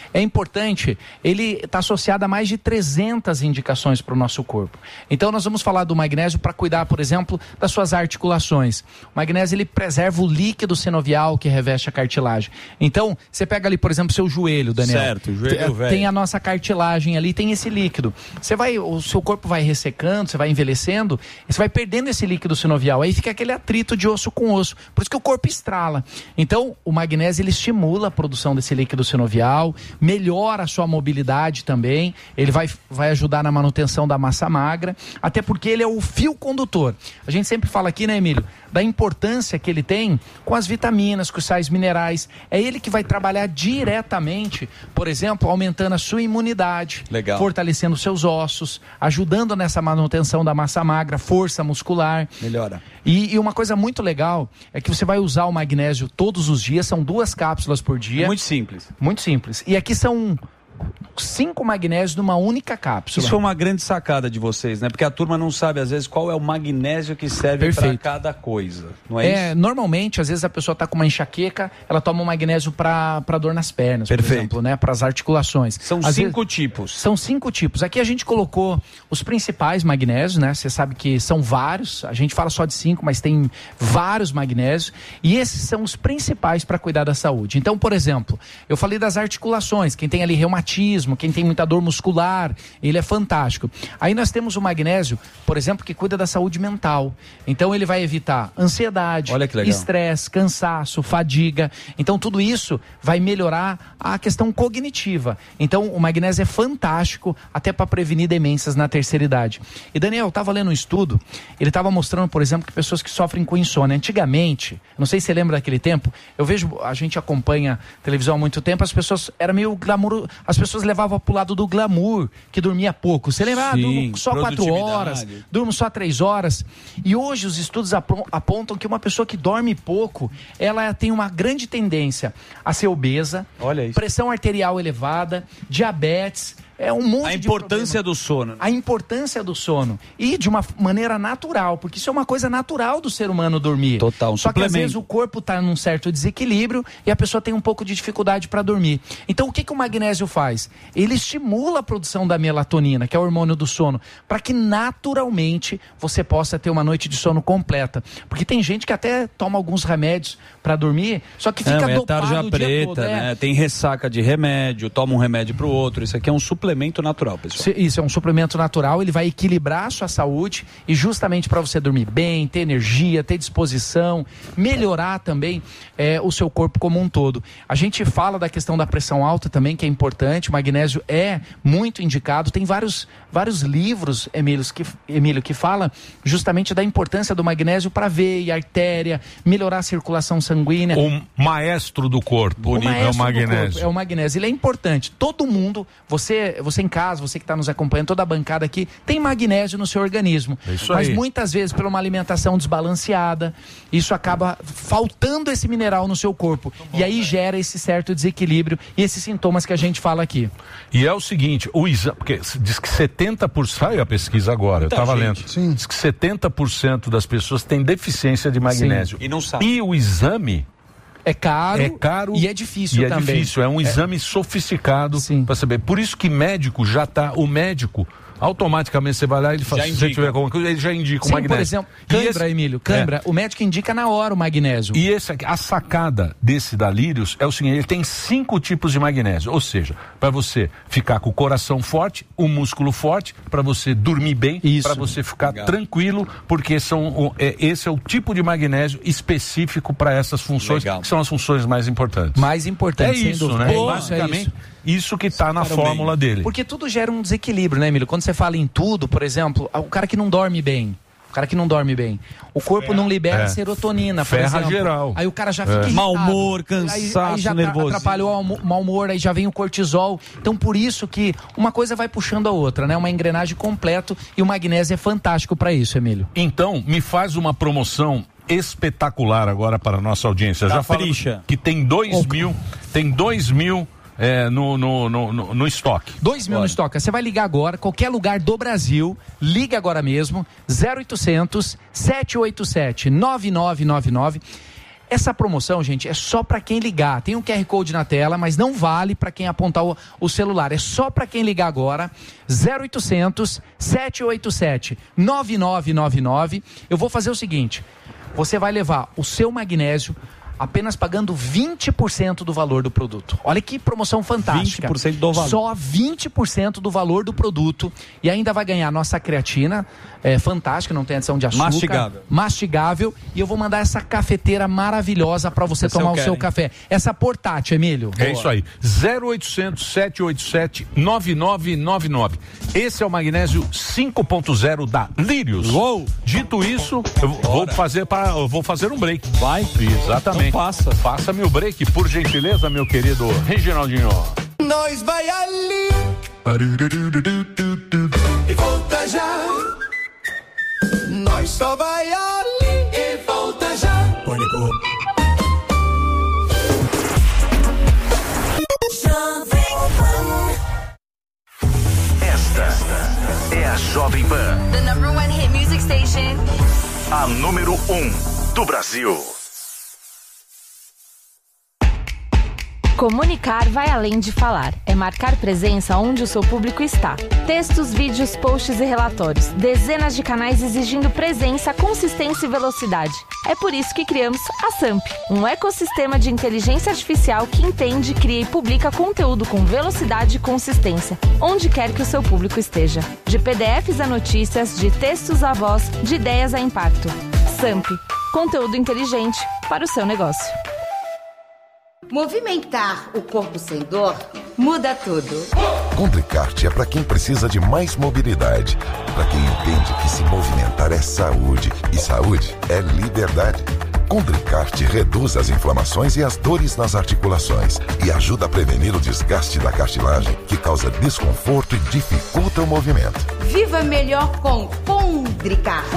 é importante, ele está associado a mais de trezentas indicações para o nosso corpo. Então nós vamos falar do magnésio para cuidar, por exemplo, das suas articulações. O magnésio ele preserva o líquido sinovial que reveste a cartilagem. Então, você pega ali, por exemplo, seu joelho, Daniel. Certo, o joelho tem, velho. tem a nossa cartilagem ali, tem esse líquido. Você vai, o seu corpo vai ressecando, você vai envelhecendo, você vai perdendo esse líquido sinovial. Aí fica aquele atrito de osso com osso. Por isso que o corpo estrala. Então, o magnésio ele estimula a produção desse líquido sinovial, melhora a sua mobilidade também, ele vai, vai ajudar na manutenção da massa magra, até porque ele é o fio condutor. A gente sempre fala aqui, né, Emílio, da importância que ele tem com as vitaminas, com os sais minerais. É ele que vai trabalhar diretamente, por exemplo, aumentando a sua imunidade, Legal. fortalecendo seus ossos, ajudando nessa manutenção da massa magra, força muscular. Melhora. E, e uma coisa muito legal é que você vai usar o magnésio todos os dias, são duas cápsulas por dia. É muito simples. Muito simples. E aqui são cinco magnésios numa única cápsula. Isso foi uma grande sacada de vocês, né? Porque a turma não sabe, às vezes, qual é o magnésio que serve para cada coisa. Não é, é isso? Normalmente, às vezes a pessoa está com uma enxaqueca, ela toma um magnésio para dor nas pernas, Perfeito. por exemplo, né? Para as articulações. São às cinco vezes, tipos. São cinco tipos. Aqui a gente colocou os principais magnésios, né? Você sabe que são vários. A gente fala só de cinco, mas tem vários magnésios. E esses são os principais para cuidar da saúde. Então, por exemplo, eu falei das articulações. Quem tem ali reumatismo, quem tem muita dor muscular, ele é fantástico. Aí nós temos o magnésio, por exemplo, que cuida da saúde mental. Então ele vai evitar ansiedade, estresse, cansaço, fadiga. Então tudo isso vai melhorar a questão cognitiva. Então o magnésio é fantástico até para prevenir demências na terceira idade. E Daniel, eu estava lendo um estudo, ele estava mostrando, por exemplo, que pessoas que sofrem com insônia, antigamente, não sei se você lembra daquele tempo, eu vejo, a gente acompanha televisão há muito tempo, as pessoas, era meio glamour, as pessoas levavam pro lado do glamour, que dormia pouco. Você lembra? Ah, durmo só quatro horas, durmo só três horas. E hoje os estudos apontam que uma pessoa que dorme pouco, ela tem uma grande tendência a ser obesa, pressão arterial elevada, diabetes, é um monte a de importância problema. do sono. A importância do sono. E de uma maneira natural, porque isso é uma coisa natural do ser humano dormir. Total, um Só que às suplemento. vezes o corpo está num certo desequilíbrio e a pessoa tem um pouco de dificuldade para dormir. Então o que, que o magnésio faz? Ele estimula a produção da melatonina, que é o hormônio do sono, para que naturalmente você possa ter uma noite de sono completa. Porque tem gente que até toma alguns remédios para dormir, só que fica Não, é dopado tarja o dia preta, todo. É. né? Tem ressaca de remédio, toma um remédio pro outro. Isso aqui é um suplemento natural, pessoal. Isso é um suplemento natural, ele vai equilibrar a sua saúde e justamente para você dormir bem, ter energia, ter disposição, melhorar também é, o seu corpo como um todo. A gente fala da questão da pressão alta também, que é importante, o magnésio é muito indicado, tem vários, vários livros, Emílio, que, Emílio, que fala justamente da importância do magnésio para veia, artéria, melhorar a circulação sanguínea. O maestro do corpo O é o maestro do magnésio. corpo é o magnésio, ele é importante. Todo mundo, você, você em casa, você que está nos acompanhando, toda a bancada aqui, tem magnésio no seu organismo. É isso Mas aí. muitas vezes, por uma alimentação desbalanceada, isso acaba faltando esse mineral no seu corpo. E aí gera esse certo desequilíbrio e esses sintomas que a gente fala aqui. E é o seguinte, o exame, porque diz que setenta por cento, saiu a pesquisa agora, eu Muita estava gente. lendo, Sim. diz que setenta por cento das pessoas têm deficiência de magnésio. Sim. E não sabe. E o exame é caro, é caro e é difícil e é também. difícil, é um É. exame sofisticado para saber. Por isso que médico já tá, o médico automaticamente você vai lá e ele fala, Já se você indica. tiver alguma coisa, ele já indica Sim, o magnésio. por exemplo, E cãibra, esse- Emílio, cãibra, É. o médico indica na hora o magnésio. E esse aqui, a sacada desse da Lírios é o seguinte, ele tem cinco tipos de magnésio, ou seja, para você ficar com o coração forte, o músculo forte, para você dormir bem, para você ficar Legal. tranquilo, porque são, o- é, esse é o tipo de magnésio específico para essas funções, Legal. que são as funções mais importantes. Mais importante, é sem isso, dúvida. né? É isso, Basicamente, é isso. isso que está na Ficaram fórmula bem. dele. Porque tudo gera um desequilíbrio, né, Emílio? Quando você fala em tudo, por exemplo, o cara que não dorme bem, o cara que não dorme bem, o corpo não libera É. serotonina, por Ferra exemplo. geral. Aí o cara já É. fica irritado. Mau humor, Aí- cansaço, aí já nervosismo. atrapalhou o almo- mau humor, aí já vem o cortisol. Então por isso que uma coisa vai puxando a outra, né? Uma engrenagem completa e o magnésio é fantástico para isso, Emílio. Então, me faz uma promoção espetacular agora para a nossa audiência. Já falamos Capricha. que tem dois mil, tem dois mil é, no, no, no, no, no estoque. dois mil no estoque. Você vai ligar agora, qualquer lugar do Brasil, liga agora mesmo, zero oitocentos, sete oito sete, nove nove nove nove. Essa promoção, gente, é só para quem ligar. Tem um Q R Code na tela, mas não vale para quem apontar o, o celular. É só para quem ligar agora. zero oitocentos, sete oito sete, nove nove nove nove. Eu vou fazer o seguinte. Você vai levar o seu magnésio apenas pagando vinte por cento do valor do produto. Olha que promoção fantástica. vinte por cento do valor. Só vinte por cento do valor do produto. E ainda vai ganhar nossa creatina, é, fantástica, não tem adição de açúcar. Mastigável. Mastigável. E eu vou mandar essa cafeteira maravilhosa para você Esse tomar eu o quero, seu hein? café. Essa portátil, Emílio. É isso aí. zero oitocentos, sete oito sete, nove nove nove nove. Esse é o magnésio cinco ponto zero da Lírios. Uou. Dito isso, eu vou fazer, pra, eu vou fazer um break. Vai? Exatamente. Então faça. Faça meu break, por gentileza, meu querido Reginaldinho. Nós vai ali e volta já. Nós só vai ali e volta já. Pânico. Esta é a Jovem Pan, The number one hit music station. a número um do Brasil. Comunicar vai além de falar. É marcar presença onde o seu público está. Textos, vídeos, posts e relatórios. Dezenas de canais exigindo presença, consistência e velocidade. É por isso que criamos a Samp, um ecossistema de inteligência artificial que entende, cria e publica conteúdo com velocidade e consistência, onde quer que o seu público esteja. De P D Fs a notícias, de textos a voz, de ideias a impacto. Samp, conteúdo inteligente para o seu negócio. Movimentar o corpo sem dor muda tudo. Condricart é para quem precisa de mais mobilidade, para quem entende que se movimentar é saúde e saúde é liberdade. Condricart reduz as inflamações e as dores nas articulações e ajuda a prevenir o desgaste da cartilagem, que causa desconforto e dificulta o movimento. Viva melhor com Condricart.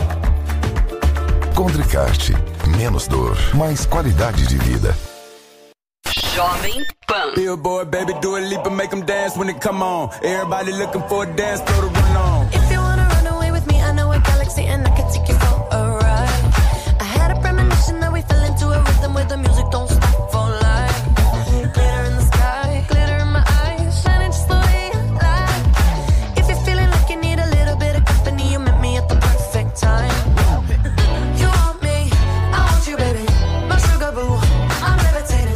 Condricart, menos dor, mais qualidade de vida. Jovem Pan. Billboard, baby, do a leap and make them dance when it come on. Everybody looking for a dance, throw the run on. If you wanna run away with me, I know a galaxy and I can take you for a ride. I had a premonition that we fell into a rhythm where the music don't stop for life. Glitter in the sky, glitter in my eyes, shining just the way I like. If you're feeling like you need a little bit of company, you met me at the perfect time. You want me, I want you, baby, my sugar boo. I'm levitating.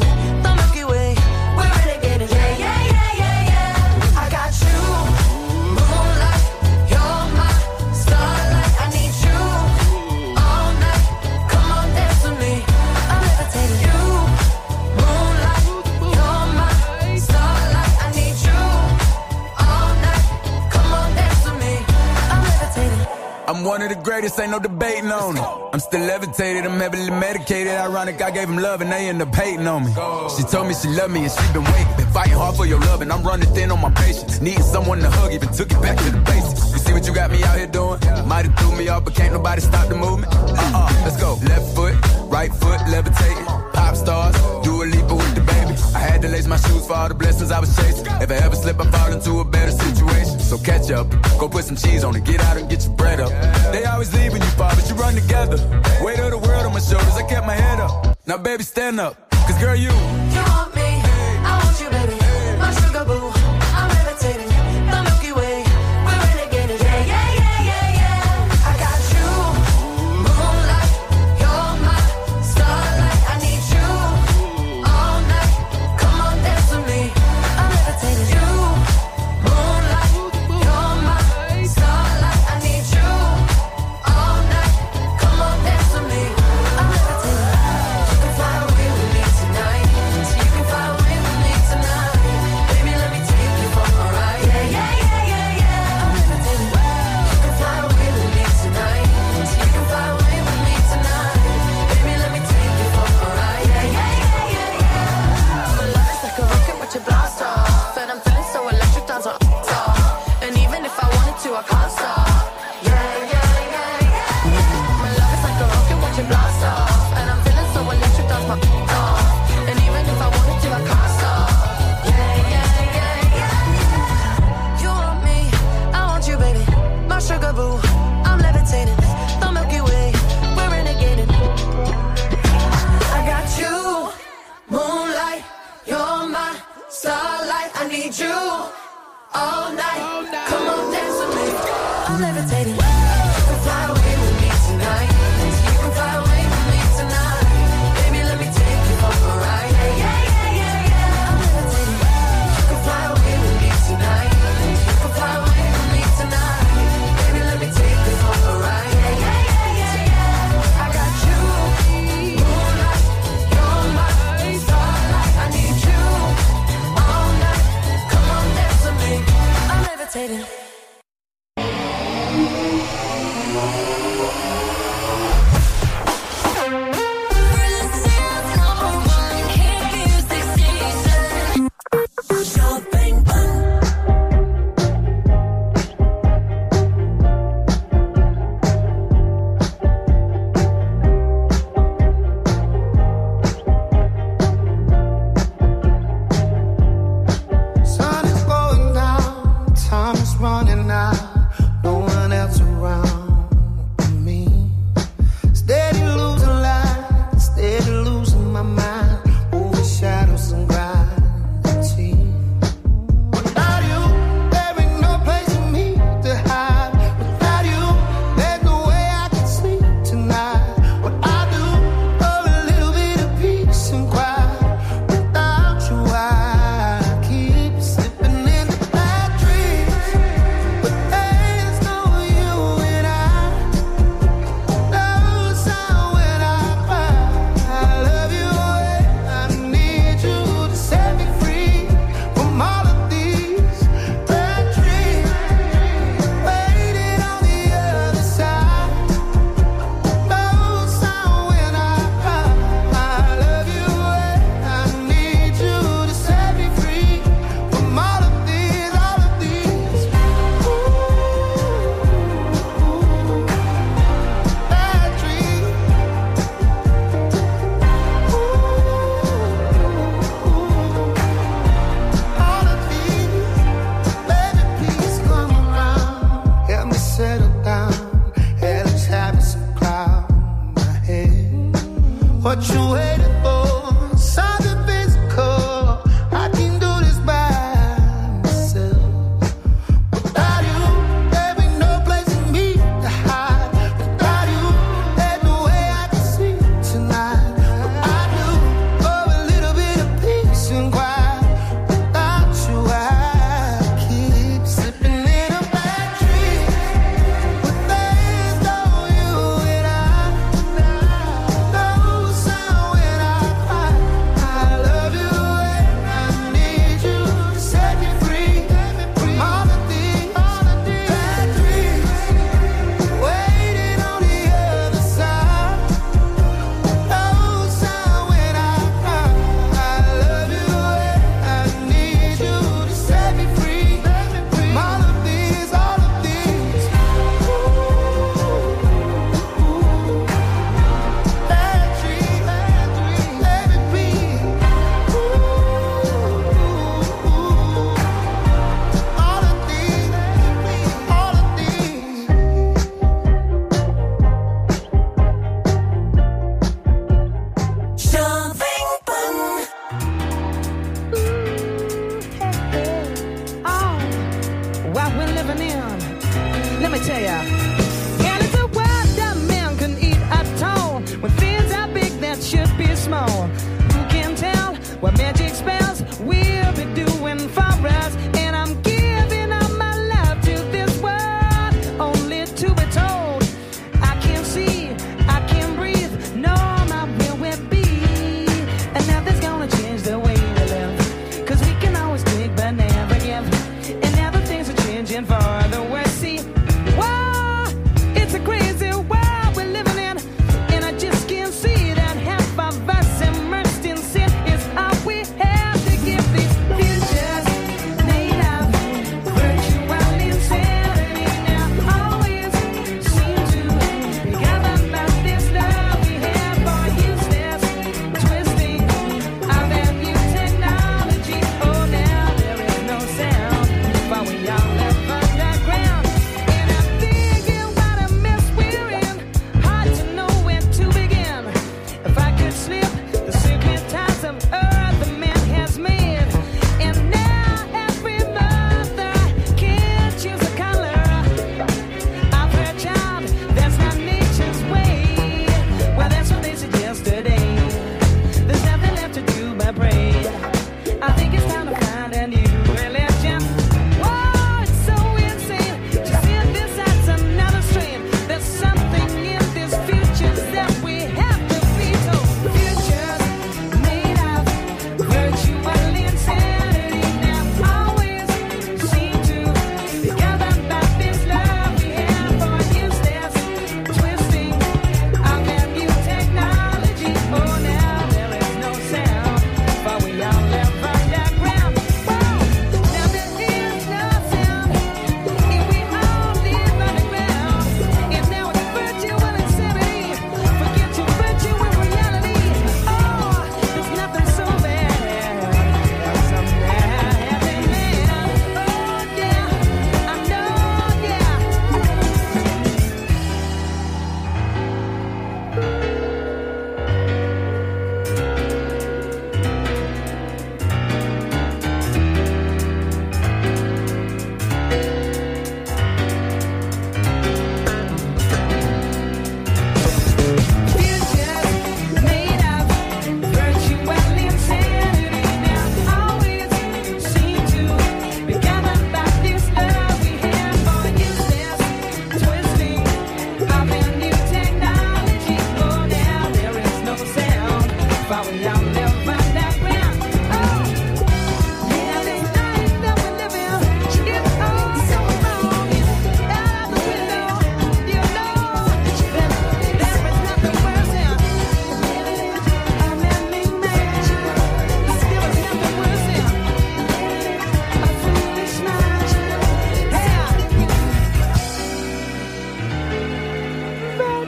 I'm one of the greatest, ain't no debating on it. I'm still levitated, I'm heavily medicated. Ironic, I gave him love and they end up hating on me. She told me she loved me and she been waiting. Been fighting hard for your love and I'm running thin on my patience. Needing someone to hug, even took it back to the basics. You see what you got me out here doing? Might have threw me off, but can't nobody stop the movement. Uh-uh, let's go. Left foot, right foot, levitating. Pop stars, do a leap with the baby. I had to lace my shoes for all the blessings I was chasing. If I ever slip, I fall into a better situation. So catch up, go put some cheese on it, get out and get your bread up. They always leave when you fall, but you run together. Weight of the world on my shoulders, I kept my head up. Now baby, stand up, cause girl, you You want me, I want you, baby, my sugar boo. I'm levitating, the Milky Way, we're renegading. Yeah, yeah, yeah, yeah, yeah. I got you, moonlight, you're my starlight. I need you all night. Come on, dance with me. I'm levitating. You, moonlight, you're my starlight. I need you all night. Come on, dance with me. I'm levitating. You can fly away with me tonight.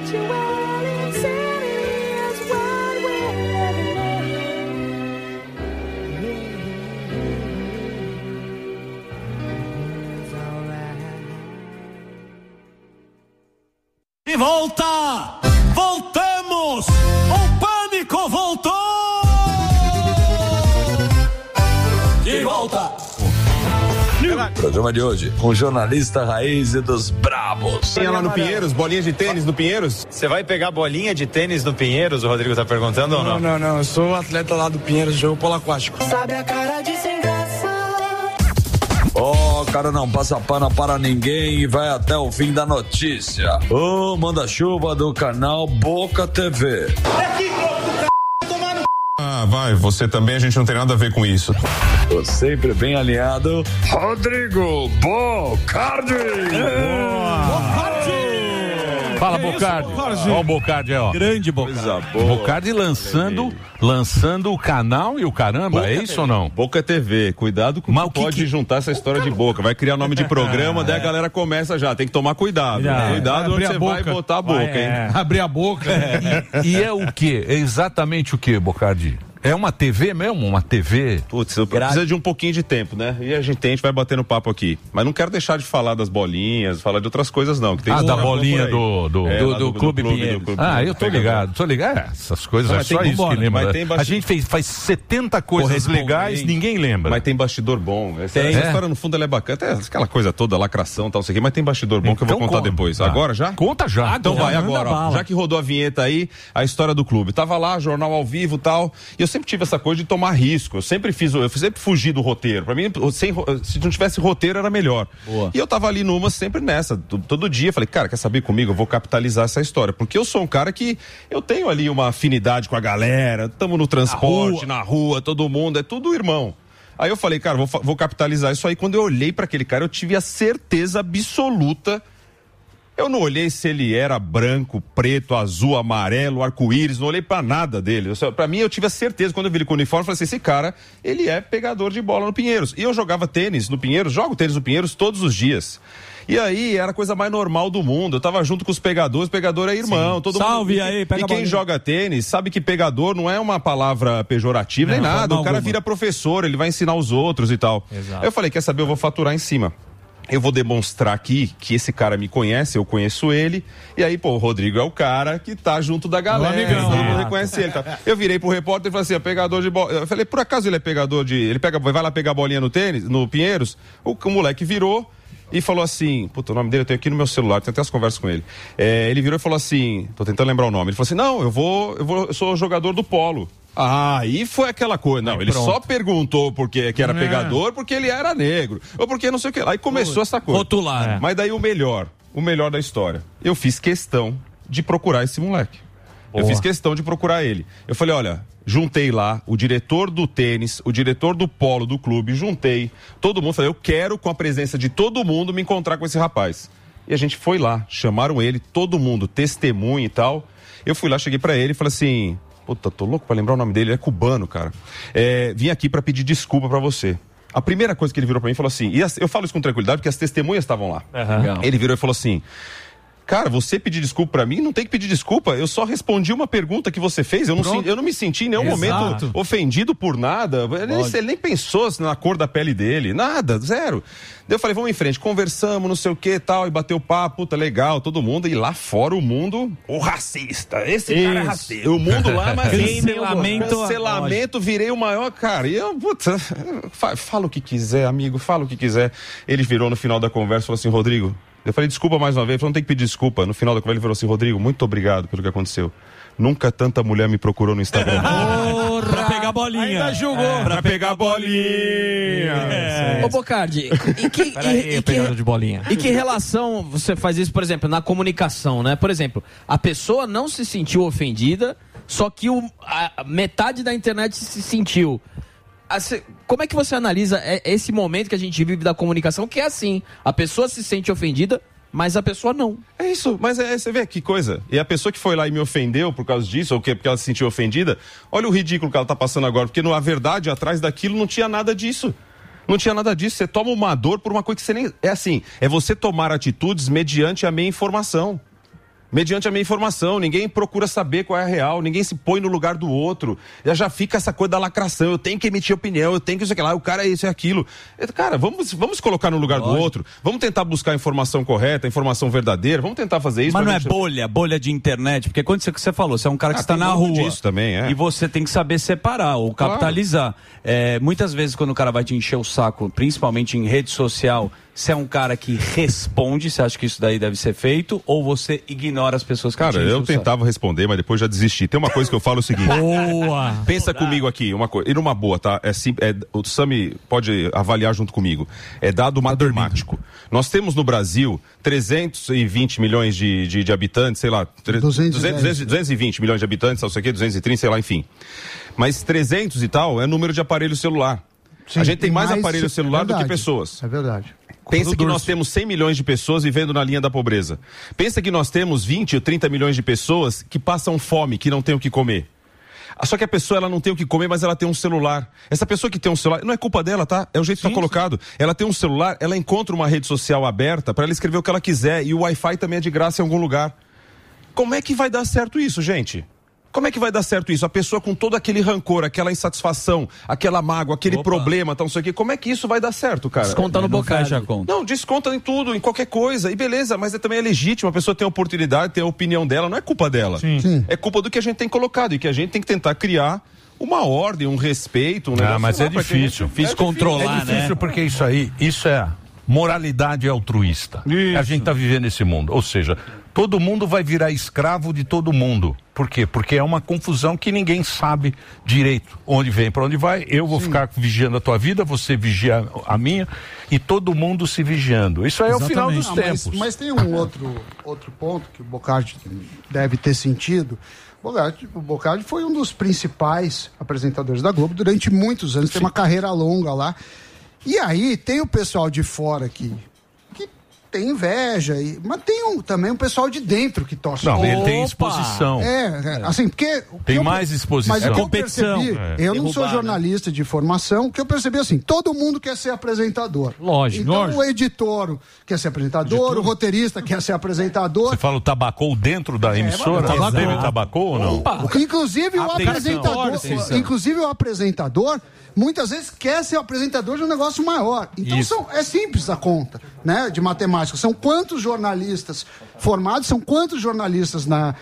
De volta! Voltamos! O pânico voltou! De volta! Programa de hoje, com o jornalista raiz e dos brabos. Tinha lá no Pinheiros, bolinhas de tênis no Pinheiros? Você vai pegar bolinha de tênis no Pinheiros, o Rodrigo tá perguntando ou não? Não, não, não, eu sou atleta lá do Pinheiros, jogo polo aquático. Sabe a cara de sem graça? Ó, oh, cara não passa pano para ninguém e vai até o fim da notícia. Ô, oh, manda-chuva do canal Boca T V. Ah, vai, você também, a gente não tem nada a ver com isso. Tô sempre bem alinhado. Rodrigo Bocardi! Fala, Bocardi. Ó o Bocardi, ó. Grande Bocardi. Bocardi lançando, lançando o canal e o caramba, Boca é isso T V. ou não? Boca T V, cuidado com o que pode que... juntar essa história de boca. Vai criar nome de programa, daí a galera começa já. Tem que tomar cuidado. Já. Cuidado onde você vai botar a boca, vai, é. hein? Abrir a boca. É. E, e é o quê? É exatamente o quê, Bocardi? É uma T V mesmo? Uma T V? Putz, precisa de um pouquinho de tempo, né? E a gente tem, a gente vai batendo papo aqui. Mas não quero deixar de falar das bolinhas, falar de outras coisas, não. Que tem ah, da bolinha do, do, é, do, do, do, do Clube Pinheiros. Ah, eu tô ligado, tô ligado. É, essas coisas, não, é só isso bom, que lembra. Né? Bastid... A gente fez, faz setenta coisas legais, ninguém lembra. Mas tem bastidor bom. Essa, tem. essa É. história, no fundo, ela é bacana. Até aquela coisa toda, lacração e tal, não sei o quê, mas tem bastidor bom então, que eu vou contar como? depois. Ah. Agora já? Conta já. Então agora, vai, agora. Ó, já que rodou a vinheta aí, a história do clube. Tava lá, jornal ao vivo e tal, e eu sempre tive essa coisa de tomar risco. Eu sempre fiz, eu sempre fugi do roteiro. Pra mim, sem, se não tivesse roteiro, era melhor. Boa. E eu tava ali numa, sempre nessa, todo dia. Falei, cara, quer saber comigo? Eu vou capitalizar essa história. Porque eu sou um cara que eu tenho ali uma afinidade com a galera, tamo no transporte, na rua, na rua todo mundo, é tudo irmão. Aí eu falei, cara, vou, vou capitalizar isso aí. Quando eu olhei pra aquele cara, eu tive a certeza absoluta. Eu não olhei se ele era branco, preto, azul, amarelo, arco-íris, não olhei pra nada dele. Eu, pra mim, eu tive a certeza, quando eu vi ele com o uniforme, eu falei assim, esse cara, ele é pegador de bola no Pinheiros. E eu jogava tênis no Pinheiros, jogo tênis no Pinheiros todos os dias. E aí, era a coisa mais normal do mundo. Eu tava junto com os pegadores, pegador é irmão. Sim. Todo Salve mundo... aí, pega E quem joga tênis sabe que pegador não é uma palavra pejorativa, não, nem nada. O cara alguma. vira professor, ele vai ensinar os outros e tal. Exato. Aí eu falei, quer saber, eu vou faturar em cima. Eu vou demonstrar aqui que esse cara me conhece, eu conheço ele. E aí, pô, o Rodrigo é o cara que tá junto da galera. Amigão, todo mundo reconhece ele. Tá? Eu virei pro repórter e falei assim, é pegador de bola. Eu falei, por acaso ele é pegador de... Ele pega, vai lá pegar a bolinha no tênis, no Pinheiros? O, o moleque virou e falou assim... Puta, o nome dele eu tenho aqui no meu celular, tem até as conversas com ele. É, ele virou e falou assim... Tô tentando lembrar o nome. Ele falou assim, não, eu vou... Eu, vou, eu sou jogador do Polo. Ah, aí foi aquela coisa. Não, aí ele pronto. Só perguntou porque que era é. pegador, porque ele era negro. Ou porque não sei o que. Aí começou Pô, essa coisa. Rotular. É. Mas daí o melhor, o melhor da história. Eu fiz questão de procurar esse moleque. Boa. Eu fiz questão de procurar ele. Eu falei, olha, juntei lá o diretor do tênis, o diretor do polo do clube, juntei todo mundo. Falei, eu quero, com a presença de todo mundo, me encontrar com esse rapaz. E a gente foi lá, chamaram ele, todo mundo, testemunha e tal. Eu fui lá, cheguei pra ele e falei assim... Puta, tô louco pra lembrar o nome dele, ele é cubano, cara. É, vim aqui pra pedir desculpa pra você. A primeira coisa que ele virou pra mim falou assim, e as, eu falo isso com tranquilidade porque as testemunhas estavam lá. Uhum. Ele virou e falou assim, cara, você pedir desculpa pra mim, não tem que pedir desculpa, eu só respondi uma pergunta que você fez, eu não, eu não me senti em nenhum Exato. momento ofendido por nada, ele, ele nem pensou na cor da pele dele, nada, zero. Daí eu falei, vamos em frente, conversamos, não sei o que tal, e bateu papo, puta, legal, todo mundo, e lá fora o mundo, o racista, esse Isso. cara é racista, o mundo lá, mas cancelamento, cancelamento, virei o maior, cara, e eu, puta, fala o que quiser, amigo, fala o que quiser. Ele virou no final da conversa e falou assim, Rodrigo, eu falei, desculpa mais uma vez, ele falou, não tem que pedir desculpa. No final da conversa ele falou assim, Rodrigo, muito obrigado pelo que aconteceu. Nunca tanta mulher me procurou no Instagram. Pra pegar bolinha. Ainda jogou. É, pra pegar bolinha. É. Ô, Bocardi, e que, Peraí, e, e, que, de bolinha. e que relação você faz isso, por exemplo, na comunicação, né? Por exemplo, a pessoa não se sentiu ofendida, só que o, a metade da internet se sentiu. Como é que você analisa esse momento que a gente vive da comunicação, que é assim, a pessoa se sente ofendida, mas a pessoa não. É isso, mas é, você vê que coisa. E a pessoa que foi lá e me ofendeu por causa disso, ou que, porque ela se sentiu ofendida, olha o ridículo que ela tá passando agora, porque na verdade, atrás daquilo não tinha nada disso. Não tinha nada disso, você toma uma dor por uma coisa que você nem... É assim, é você tomar atitudes mediante a meia informação. mediante a minha informação. Ninguém procura saber qual é a real, ninguém se põe no lugar do outro. Já já fica essa coisa da lacração, eu tenho que emitir opinião, eu tenho que isso aqui lá, o cara é isso e aquilo. Cara, vamos, vamos colocar no lugar Lógico. do outro, vamos tentar buscar a informação correta, a informação verdadeira, vamos tentar fazer isso. Mas não gente... é bolha, bolha de internet, porque quando você, você falou, você é um cara que ah, está na rua disso também, é. e você tem que saber separar ou capitalizar. Claro. É, muitas vezes quando o cara vai te encher o saco, principalmente em rede social, você é um cara que responde, você acha que isso daí deve ser feito, ou você ignora as pessoas que Cara, te enchem eu o saco? tentava responder, mas depois já desisti. Tem uma coisa que eu falo o seguinte. Boa! Pensa comigo aqui, uma coisa. E numa boa, tá? É, sim, é, o Sami pode avaliar junto comigo. É dado matemático. Nós temos no Brasil trezentos e vinte milhões de, de, de habitantes, sei lá. duzentos, duzentos, duzentos e vinte milhões de habitantes, não sei o quê, duzentos e trinta, sei lá, enfim. Mas trezentos e tal é número de aparelho celular. Sim, a gente tem mais, mais aparelho celular é do que pessoas. É verdade. Pensa que nós temos cem milhões de pessoas vivendo na linha da pobreza. Pensa que nós temos vinte ou trinta milhões de pessoas que passam fome, que não têm o que comer. Só que a pessoa ela não tem o que comer, mas ela tem um celular. Essa pessoa que tem um celular, não é culpa dela, tá? É o jeito sim, que tá colocado. Sim. Ela tem um celular, ela encontra uma rede social aberta para ela escrever o que ela quiser e o Wi-Fi também é de graça em algum lugar. Como é que vai dar certo isso, gente? Como é que vai dar certo isso? A pessoa com todo aquele rancor, aquela insatisfação, aquela mágoa, aquele Opa. problema, tal, não sei o quê. Como é que isso vai dar certo, cara? Desconta no bocado. Não, desconta em tudo, em qualquer coisa. E beleza, mas é, também é legítimo. A pessoa tem a oportunidade, tem a opinião dela. Não é culpa dela. Sim. Sim. É culpa do que a gente tem colocado e que a gente tem que tentar criar uma ordem, um respeito. Um ah, mas é difícil. Difícil é controlar, difícil, né? Porque isso aí, isso é moralidade altruísta. Isso. A gente está vivendo esse mundo. Ou seja, todo mundo vai virar escravo de todo mundo. Por quê? Porque é uma confusão que ninguém sabe direito onde vem, para onde vai. Eu vou Sim. ficar vigiando a tua vida, você vigia a minha e todo mundo se vigiando. Isso aí Exatamente. é o final dos Não, tempos. Mas, mas tem um outro, outro ponto que o Bocardi deve ter sentido. Bocardi, o Bocardi foi um dos principais apresentadores da Globo durante muitos anos, Sim. tem uma carreira longa lá. E aí tem o pessoal de fora que, que tem inveja, e, mas tem um, também um pessoal de dentro que torce. Não, ele tem exposição. É, é assim, porque... Tem eu, mais exposição. Mas é competição. Percebi, é. Eu não Derrubar, sou jornalista né? de formação, o que eu percebi assim, todo mundo quer ser apresentador. Lógico. Então lógico. o editor quer ser apresentador, o roteirista quer ser apresentador. Você fala o tabacou dentro da emissora? É, teve tabacou ou não? Opa. Inclusive o Atenção. apresentador, Atenção. inclusive o apresentador muitas vezes quer ser o apresentador de um negócio maior. Então são, é simples a conta, né, de matemática. São quantos jornalistas formados, são quantos jornalistas na